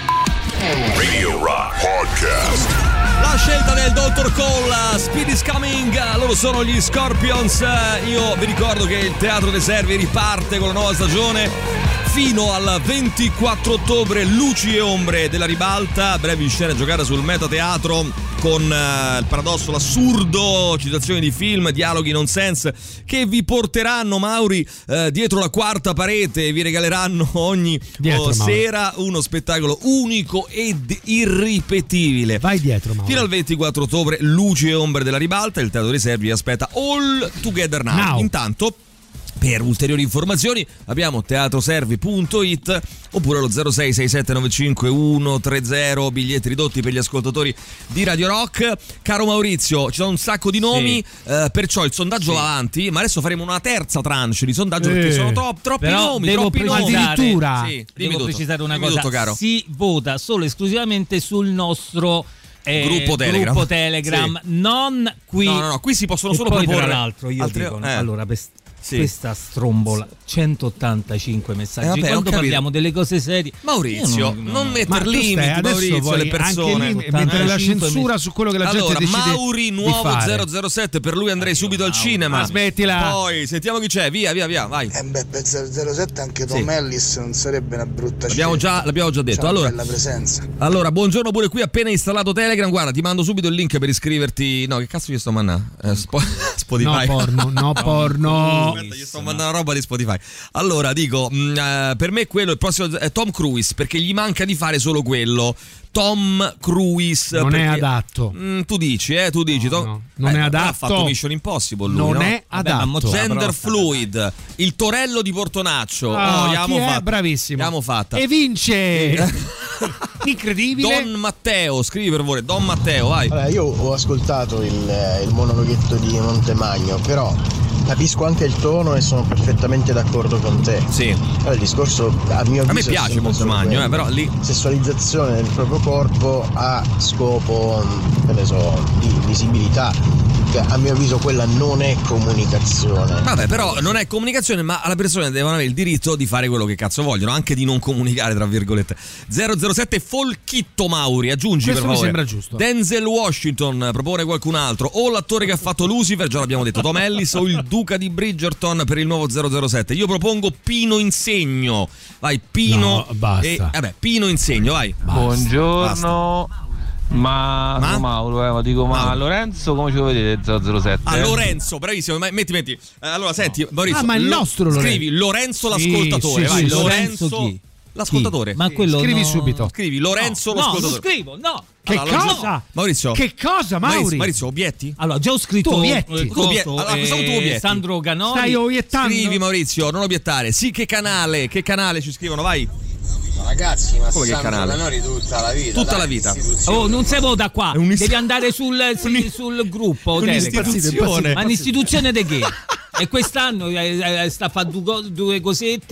Radio Rock Podcast. La scelta del dottor Cole, Speed is Coming, loro sono gli Scorpions. Io vi ricordo che il Teatro dei Servi riparte con la nuova stagione fino al ventiquattro ottobre, luci e ombre della ribalta, brevi scene giocate sul metateatro con uh, il paradosso, l'assurdo, citazioni di film, dialoghi nonsense che vi porteranno, Mauri, uh, dietro la quarta parete, vi regaleranno ogni Dietro, oh, Mauri. sera uno spettacolo unico ed irripetibile. Vai dietro, Mauro. Fino al ventiquattro ottobre, luci e ombre della ribalta, il Teatro dei Servi vi aspetta all together now. Now. Intanto, per ulteriori informazioni abbiamo teatroservi punto it oppure lo zero sei sei sette nove cinque uno tre zero, biglietti ridotti per gli ascoltatori di Radio Rock. Caro Maurizio, ci sono un sacco di nomi, Sì. eh, perciò il sondaggio Sì. va avanti, ma adesso faremo una terza tranche di sondaggio perché Eh. sono tro- troppi Però nomi, devo troppi nomi. precisare, Addirittura. Sì, dimmi devo tutto, precisare una dimmi cosa, tutto, caro. si vota solo e esclusivamente sul nostro eh, Gruppo Telegram. gruppo Telegram, Sì. non qui. No, no, no, qui si possono E solo poi, proporre tra l'altro io altre- dico, eh. allora per Sì. questa strombola centottantacinque messaggi Eh, vabbè, ho quando capito. parliamo delle cose serie Maurizio, io non, non no. metter Ma tu stai, limiti, adesso Maurizio, vuoi alle persone. anche lì mettere la ottantacinque censura su quello che la Allora, gente decide Mauri di nuovo fare. zero zero sette, per lui andrei subito al cinema. Ma smettila. Poi sentiamo chi c'è, via, via, via, vai. Eh beh, per zero zero sette anche Tom Sì. Ellis non sarebbe una brutta L'abbiamo scelta. già, l'abbiamo già detto. C'ha una Allora, bella presenza. allora, buongiorno pure qui, appena installato Telegram. Guarda, ti mando subito il link per iscriverti. No, che cazzo gli sto mandando? Eh, Spo- Spotify. No porno, no porno. Aspetta, gli sto mandando roba di Spotify. Allora, dico, mh, eh, per me quello, il prossimo è Tom Cruise, perché gli manca di fare solo quello. Tom Cruise. Non perché- è adatto. Mm, tu dici, eh, tu dici. Tom- no, non eh, è Ha adatto. fatto Mission Impossible lui, Non no? è Vabbè, adatto. ma Gender Però- fluid, il torello di Portonaccio. Ah, oh, chi abbiamo è? fatta. Bravissimo. Abbiamo fatta. E vince. Incredibile. Don Matteo, scrivi per favore, Don Matteo, vai. Allora, io ho ascoltato il, il monologhetto di Montemagno, però capisco anche il tono e sono perfettamente d'accordo con te. Sì. Allora, il discorso a mio avviso A me è piace sempre solo Montemagno, quello. eh, però lì Sessualizzazione del proprio corpo a scopo, che ne so, di visibilità. Che a mio avviso quella non è comunicazione. vabbè, però non è comunicazione, ma le persone devono avere il diritto di fare quello che cazzo vogliono, anche di non comunicare, tra virgolette. zero zero sette Folchitto Mauri, aggiungi Questo per mi favore. sembra giusto. Denzel Washington, propone qualcun altro, o l'attore che ha fatto Lucifer, già l'abbiamo detto, Tom Ellis, o il duca di Bridgerton per il nuovo zero zero sette. Io propongo Pino Insegno. Vai, Pino. No, basta. E, vabbè, Pino Insegno, vai. Buongiorno. Ma, Ma? no, Mauro, eh, ma dico, ma Mauro. Lorenzo come ci lo vedete zero zero sette? Ah, Lorenzo, bravissimo, ma- metti, metti. Eh, allora, senti, Maurizio. Ah, ma il Lo- nostro Lorenzo. Scrivi Lorenzo Sì, l'ascoltatore, sì, vai, sì, Lorenzo, Lorenzo chi? l'ascoltatore. Ma quello Scrivi no- subito. Scrivi Lorenzo no, no, non l'ascoltatore. scrivo, no. Che Allora, cosa? no. Maurizio. Che cosa, Mauri? Maurizio, Maurizio, obietti? Allora, già ho scritto Tu obietti. eh, Tu coso, obie- allora, eh, questa volta tu obietti. Sandro Ganoli. Stai obiettando? Scrivi Maurizio, non obiettare. Sì, che canale, che canale ci scrivono, vai. Ragazzi, ma Come che Sandro canale? Ganoli tutta la vita. Tutta dai, la vita. istituzione. Oh, non si vota qua. È un'ist- Devi andare sul, sul, sul gruppo Telegram. un'istituzione. Ma un'istituzione di che? E quest'anno eh, eh, sta a fare due, co- due cosette.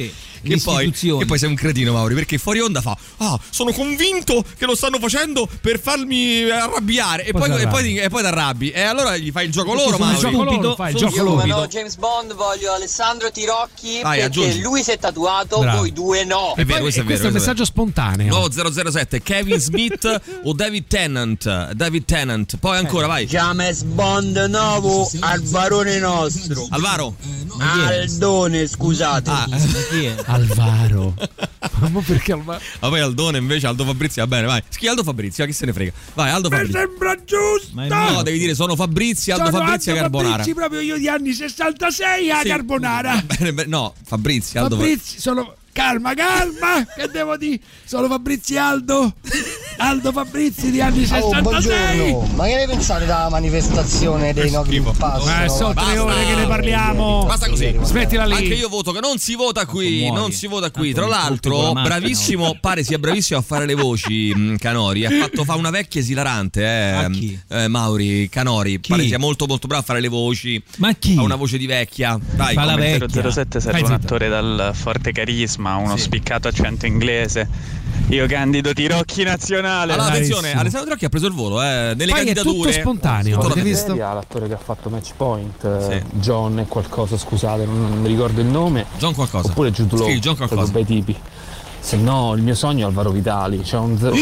che poi, che poi sei un cretino, Mauri, perché fuori onda fa ah sono convinto che lo stanno facendo per farmi arrabbiare e poi, poi, e poi, e poi ti arrabbi e allora gli fai il gioco loro, Mauri. Il gioco loro, fai il gioco Io come loro. no James Bond voglio Alessandro Tirocchi. Vai, perché aggiungi. lui si è tatuato, Bravo. voi due no. È vero, questo è vero, questo è un questo è messaggio spontaneo. Nuovo zero zero sette, Kevin Smith o David Tennant? David Tennant. Poi ancora, vai. James Bond nuovo al barone nostro. Alvaro. Aldone, scusate. Ah, chi è? Alvaro. Ma perché Alvaro? Ma poi Aldone invece, Aldo Fabrizio, va bene, vai. Schi Aldo Fabrizio, chi se ne frega. Vai, Aldo Mi Fabrizio. sembra giusto. No, devi dire sono Fabrizio, Aldo Sono Fabrizio Aldo Carbonara. Fabrizi, proprio io di anni sessantasei a Sì. Carbonara. Bene, bene, no, Fabrizio, Aldo Fabrizi, sono calma, calma, che devo dire? Sono Fabrizi Aldo. Aldo Fabrizi di anni Oh, sessantasei. buongiorno, ma che ne pensate della manifestazione dei no Green Pass? Eh, sono tre ore che ne parliamo. Basta così. Smettila lì. Anche io voto che non si vota qui, muori. non si vota qui. Tanto Tra mi l'altro, colpi con la macchina. bravissimo, pare sia bravissimo a fare le voci, mh, Canori. Ha fatto fa una vecchia esilarante, eh, A chi? eh, Mauri Canori. Chi? Pare sia molto molto bravo a fare le voci. Ma chi? Ha una voce di vecchia. Dai, Fa la come- vecchia. zero zero sette serve Fai un zitto. attore dal forte carisma, uno Sì. spiccato accento inglese. Io candido Tirocchi nazionale. Allora, attenzione, Bravissimo. Alessandro Trocchi ha preso il volo, eh, nelle Poi è candidature. tutto spontaneo. Tutto Avete da- visto? L'attore che ha fatto Match Point, eh, Sì. John e qualcosa, scusate, non, non mi ricordo il nome. John qualcosa. Oppure Jude Law, Sì, John qualcosa. proprio bei tipi. Se no, il mio sogno è Alvaro Vitali. C'è un zero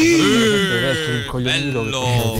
Bello,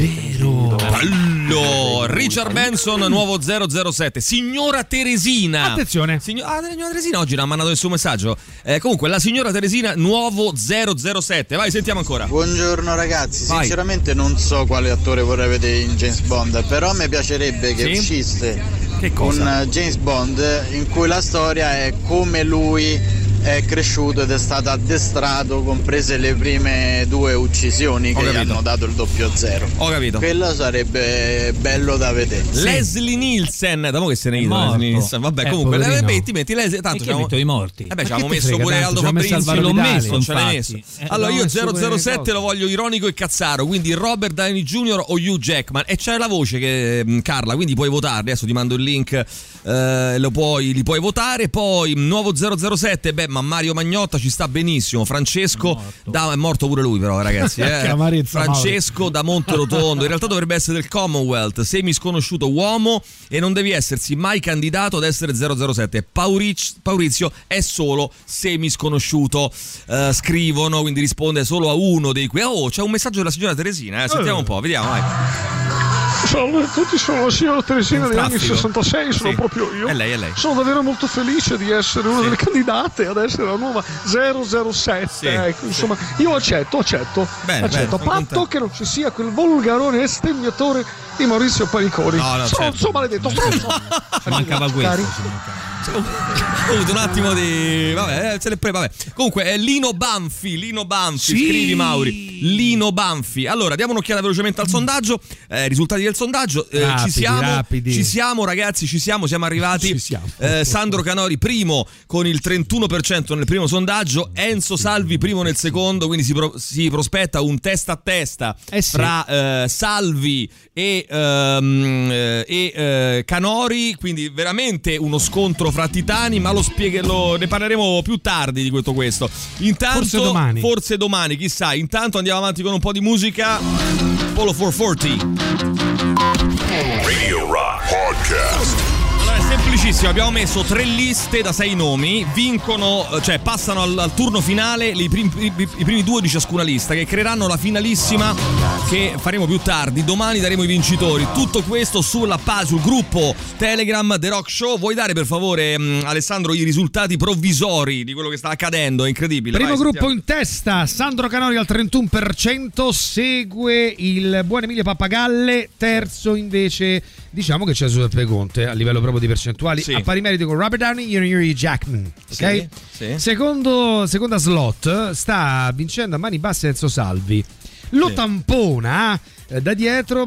bello. Richard Benson, nuovo zero zero sette. Signora Teresina. Attenzione. Signor- ah, la signora Teresina oggi non ha mandato nessun messaggio. Eh, comunque, la signora Teresina, nuovo zero zero sette. Vai, sentiamo ancora. Buongiorno ragazzi, Vai. sinceramente non so quale attore vorrei vedere in James Bond, però mi piacerebbe che Sì? uscisse Che cosa? un eh, James Bond in cui la storia è come lui è cresciuto ed è stato addestrato, comprese le prime due uccisioni Ho che gli capito. hanno dato il doppio zero. Ho capito. Quello sarebbe bello da vedere. Leslie Nielsen, da mo che se ne È ride morto. Leslie Nielsen. Vabbè, Eh, comunque, le poverino. metti, metti Leslie, tanto E che siamo- metto i morti? Eh beh, ci Ma avevamo che te messo frega, pure tanto, Aldo ci ha messo Fabrizio, Alvaro l'ho Vitali, messo, non ce l'hai infatti. messo. Eh, Allora l'ho io messo zero zero pure sette cosa. lo voglio ironico e cazzaro, quindi Robert Downey Junior o Hugh Jackman. E c'è la voce che mh, Carla, quindi puoi votare. Adesso ti mando il link, eh, lo puoi, li puoi votare. Poi mh, nuovo zero zero sette, beh, ma Mario Magnotta ci sta benissimo. Francesco da, è morto pure lui, però, ragazzi. Eh. Camarezza, Francesco da Monterotondo. In realtà dovrebbe essere del Commonwealth, semi sconosciuto uomo e non devi essersi mai candidato ad essere zero zero sette. Pauric- Paurizio è solo semi sconosciuto. Eh, scrivono, quindi risponde solo a uno dei quei. Oh, c'è un messaggio della signora Teresina, eh. Sentiamo un po', vediamo, vai. Salve a tutti, sono la signora Teresina Un degli anni traffico. sessantasei, sono Sì. proprio io. È lei, è lei. Sono davvero molto felice di essere una Sì. delle candidate ad essere la nuova zero zero sette. Sì, Ecco, sì. insomma, io accetto, accetto. Bene, accetto, bene, sono a patto contento. che non ci sia quel volgarone estemmiatore di Maurizio Paniconi. No, no, Stronzo certo. maledetto, stronzo. Ci mancava questo. Cari. ci mancava. Ho avuto un attimo di. Vabbè, eh, se le pre... Vabbè. Comunque è Lino Banfi. Lino Banfi, Sì. scrivi Mauri. Lino Banfi. Allora, diamo un'occhiata velocemente al sondaggio. Eh, risultati del sondaggio. Eh, Rapidi, ci siamo. rapidi. Ci siamo, ragazzi. Ci siamo, siamo arrivati. Ci siamo. Eh, Sandro Canori primo con il trentuno per cento nel primo sondaggio. Enzo Salvi primo nel secondo. Quindi si, pro- si prospetta un testa a testa Eh sì. fra eh, Salvi e, ehm, eh, e eh, Canori. Quindi veramente uno scontro fra titani. Ma lo spiegherò, ne parleremo più tardi di tutto questo. Intanto, Forse domani. forse domani, chissà. Intanto andiamo avanti con un po' di musica. Polo quattrocentoquaranta. Radio Rock Podcast. Allora, è semplicissimo, abbiamo messo tre liste da sei nomi, vincono, cioè passano al, al turno finale i primi, i, i primi due di ciascuna lista, che creeranno la finalissima che faremo più tardi. Domani daremo i vincitori. Tutto questo sulla page, sul gruppo Telegram The Rock Show. Vuoi dare per favore, mh, Alessandro, i risultati provvisori di quello che sta accadendo? È incredibile. Primo Vai, gruppo sentiamo. in testa, Sandro Canori al trentuno per cento, segue il buon Emilio Pappagalle, terzo invece diciamo che c'è Giuseppe Conte a livello proprio di percentuali, Sì. a pari merito con Robert Downey junior e Jackman, ok? Sì, sì. Secondo, seconda slot sta vincendo a mani basse Enzo Salvi, lo Sì. tampona eh, da dietro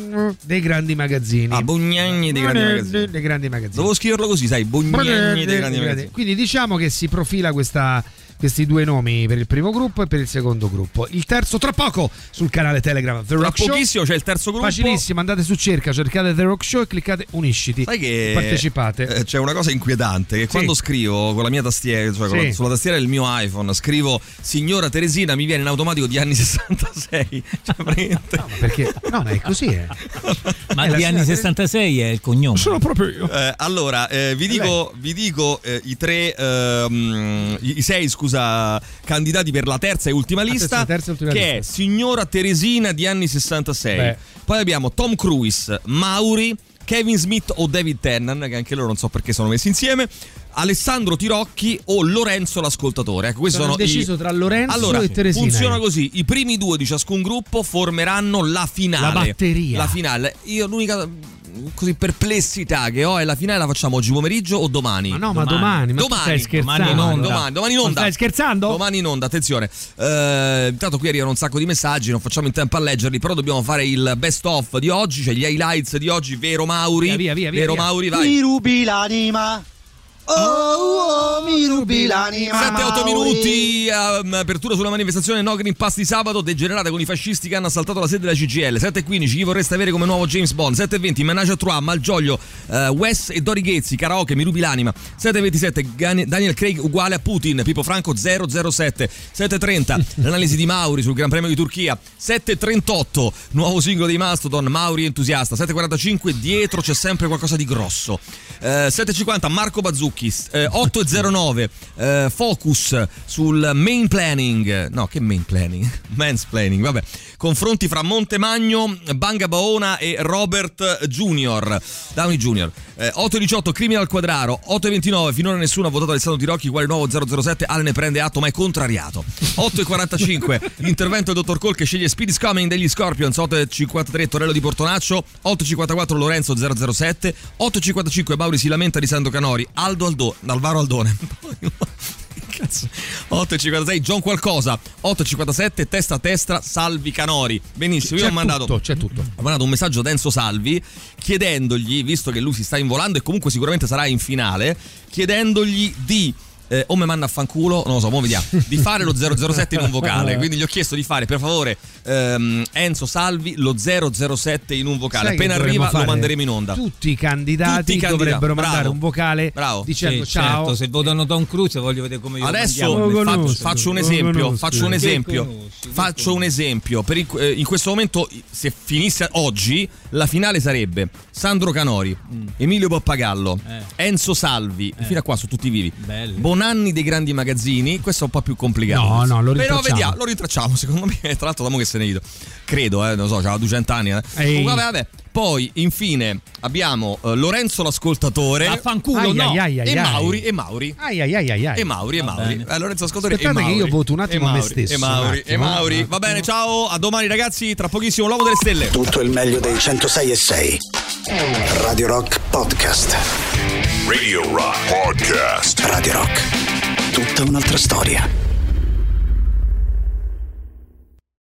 dei grandi magazzini. Ah, Bugnagni dei grandi magazzini. Dei grandi magazzini. Dovevo scriverlo così, sai, Bugnagni dei grandi magazzini. Quindi diciamo che si profila questa questi due nomi per il primo gruppo e per il secondo gruppo. Il terzo tra poco sul canale Telegram The Rock Tra Show. pochissimo c'è il terzo gruppo. Facilissimo, andate su cerca, cercate The Rock Show e cliccate unisciti. Sai che partecipate. eh, c'è una cosa inquietante che Sì. quando scrivo con la mia tastiera, cioè con Sì. la- sulla tastiera del mio iPhone, scrivo signora Teresina, mi viene in automatico di anni sessantasei. Cioè, praticamente... no, perché no, ma è così, eh. Ma Eh, la di anni signora sessantasei è il cognome. Sono proprio io. Eh, allora, eh, vi dico, vi dico eh, i tre, ehm, i, i sei, scusa, candidati per la terza e ultima lista, Attenzione, terza e ultima che lista. è signora Teresina di anni sessantasei. Beh. Poi abbiamo Tom Cruise, Mauri, Kevin Smith o David Tennant, che anche loro non so perché sono messi insieme, Alessandro Tirocchi o Lorenzo l'ascoltatore. Ecco, questi Sono sono indeciso i... tra Lorenzo allora, e Teresina. funziona così: i primi due di ciascun gruppo formeranno la finale. La batteria. La finale. Io l'unica così perplessità che ho è la finale la facciamo oggi pomeriggio o domani? Ma no, ma domani, ma tu domani, stai scherzando? domani in onda. Domani, domani in Ma onda. stai scherzando? Domani in onda, attenzione. Eh, intanto qui arrivano un sacco di messaggi, non facciamo in tempo a leggerli, però dobbiamo fare il best of di oggi, cioè gli highlights di oggi, vero Mauri? Via, via, via, via, vero via. Mauri, vai. Mi rubi l'anima. Oh, oh, mi rubi l'anima. sette otto Mauri. minuti, um, apertura sulla manifestazione No Green Pass di sabato, degenerata con i fascisti che hanno assaltato la sede della C G I L. sette e quindici, chi vorreste avere come nuovo James Bond? sette e venti, Menage a Trois, Malgioglio, uh, Wes e Dori Ghezzi, karaoke, mi rubi l'anima. sette e ventisette, Gani- Daniel Craig uguale a Putin, Pippo Franco zero zero sette. sette e trenta, l'analisi di Mauri sul Gran Premio di Turchia. sette e trentotto, nuovo singolo di Mastodon, Mauri entusiasta. sette e quarantacinque, dietro c'è sempre qualcosa di grosso. Uh, sette e cinquanta, Marco Bazzucchi. Uh, otto e zero nove, uh, focus sul main planning. No, che main planning? Mansplaining, vabbè. Confronti fra Montemagno, Banga Baona e Robert Junior Downey Junior Eh, otto e diciotto, Criminal Quadraro. otto e ventinove, finora nessuno ha votato Alessandro Tirocchi quale nuovo zero zero sette. Ale ne prende atto ma è contrariato. otto e quarantacinque, l'intervento del dottor Cole che sceglie Speed is Coming degli Scorpions. otto e cinquantatré, Torello di Portonaccio. otto e cinquantaquattro, Lorenzo zero zero sette. otto e cinquantacinque, Mauri si lamenta di Sandro Canori. Aldo Aldo, Alvaro Aldone. Cazzo. otto e cinquantasei, John Qualcosa. otto e cinquantasette, testa a testa, Salvi Canori. Benissimo, io C'è ho mandato, tutto, c'è tutto. ho mandato un messaggio ad Enzo Salvi chiedendogli, visto che lui si sta involando e comunque sicuramente sarà in finale, chiedendogli di eh, o me manda a fanculo, non lo so, mo vediamo, di fare lo zero zero sette in un vocale. Quindi gli ho chiesto di fare per favore ehm, Enzo Salvi lo zero zero sette in un vocale. Sai che appena dovremmo arriva lo fare? manderemo in onda. Tutti i candidati Tutti i candidati, dovrebbero bravo. mandare un vocale Bravo. dicendo Sì, ciao. certo, se votano Tom Cruise voglio vedere come io Adesso mandiamo. faccio, conosco, faccio un lo esempio, conosco. faccio un Che esempio, conosci, che faccio un esempio. Per il- eh, in questo momento, se finisse oggi, la finale sarebbe Sandro Canori, Emilio Pappagallo, Eh. Enzo Salvi, fino a qua sono tutti vivi. Belli. Bonanni dei grandi magazzini, questo è un po' più complicato. No, no, lo Però ritracciamo. vediamo, lo ritracciamo, secondo me, tra l'altro da mo che se ne ido. Credo, eh, non so, c'ha duecento anni. Eh. Ehi. Comunque, vabbè, vabbè. Poi, infine, abbiamo eh, Lorenzo l'ascoltatore. Vaffanculo, Ai, no. ai, ai, ai, e ai. Mauri, e Mauri. Ai ai ai ai ai. E Mauri, e Va Mauri. bene. Eh, Lorenzo Ascoltatore Aspettate e che Mauri. io voto un attimo e me Mauri, stesso, E Mauri, un e attimo, Mauri. un attimo. Va bene, ciao, a domani ragazzi, tra pochissimo l'uomo delle stelle. Tutto il meglio dei centosei e sei. Radio Rock Podcast. Radio Rock Podcast. Radio Rock. Tutta un'altra storia.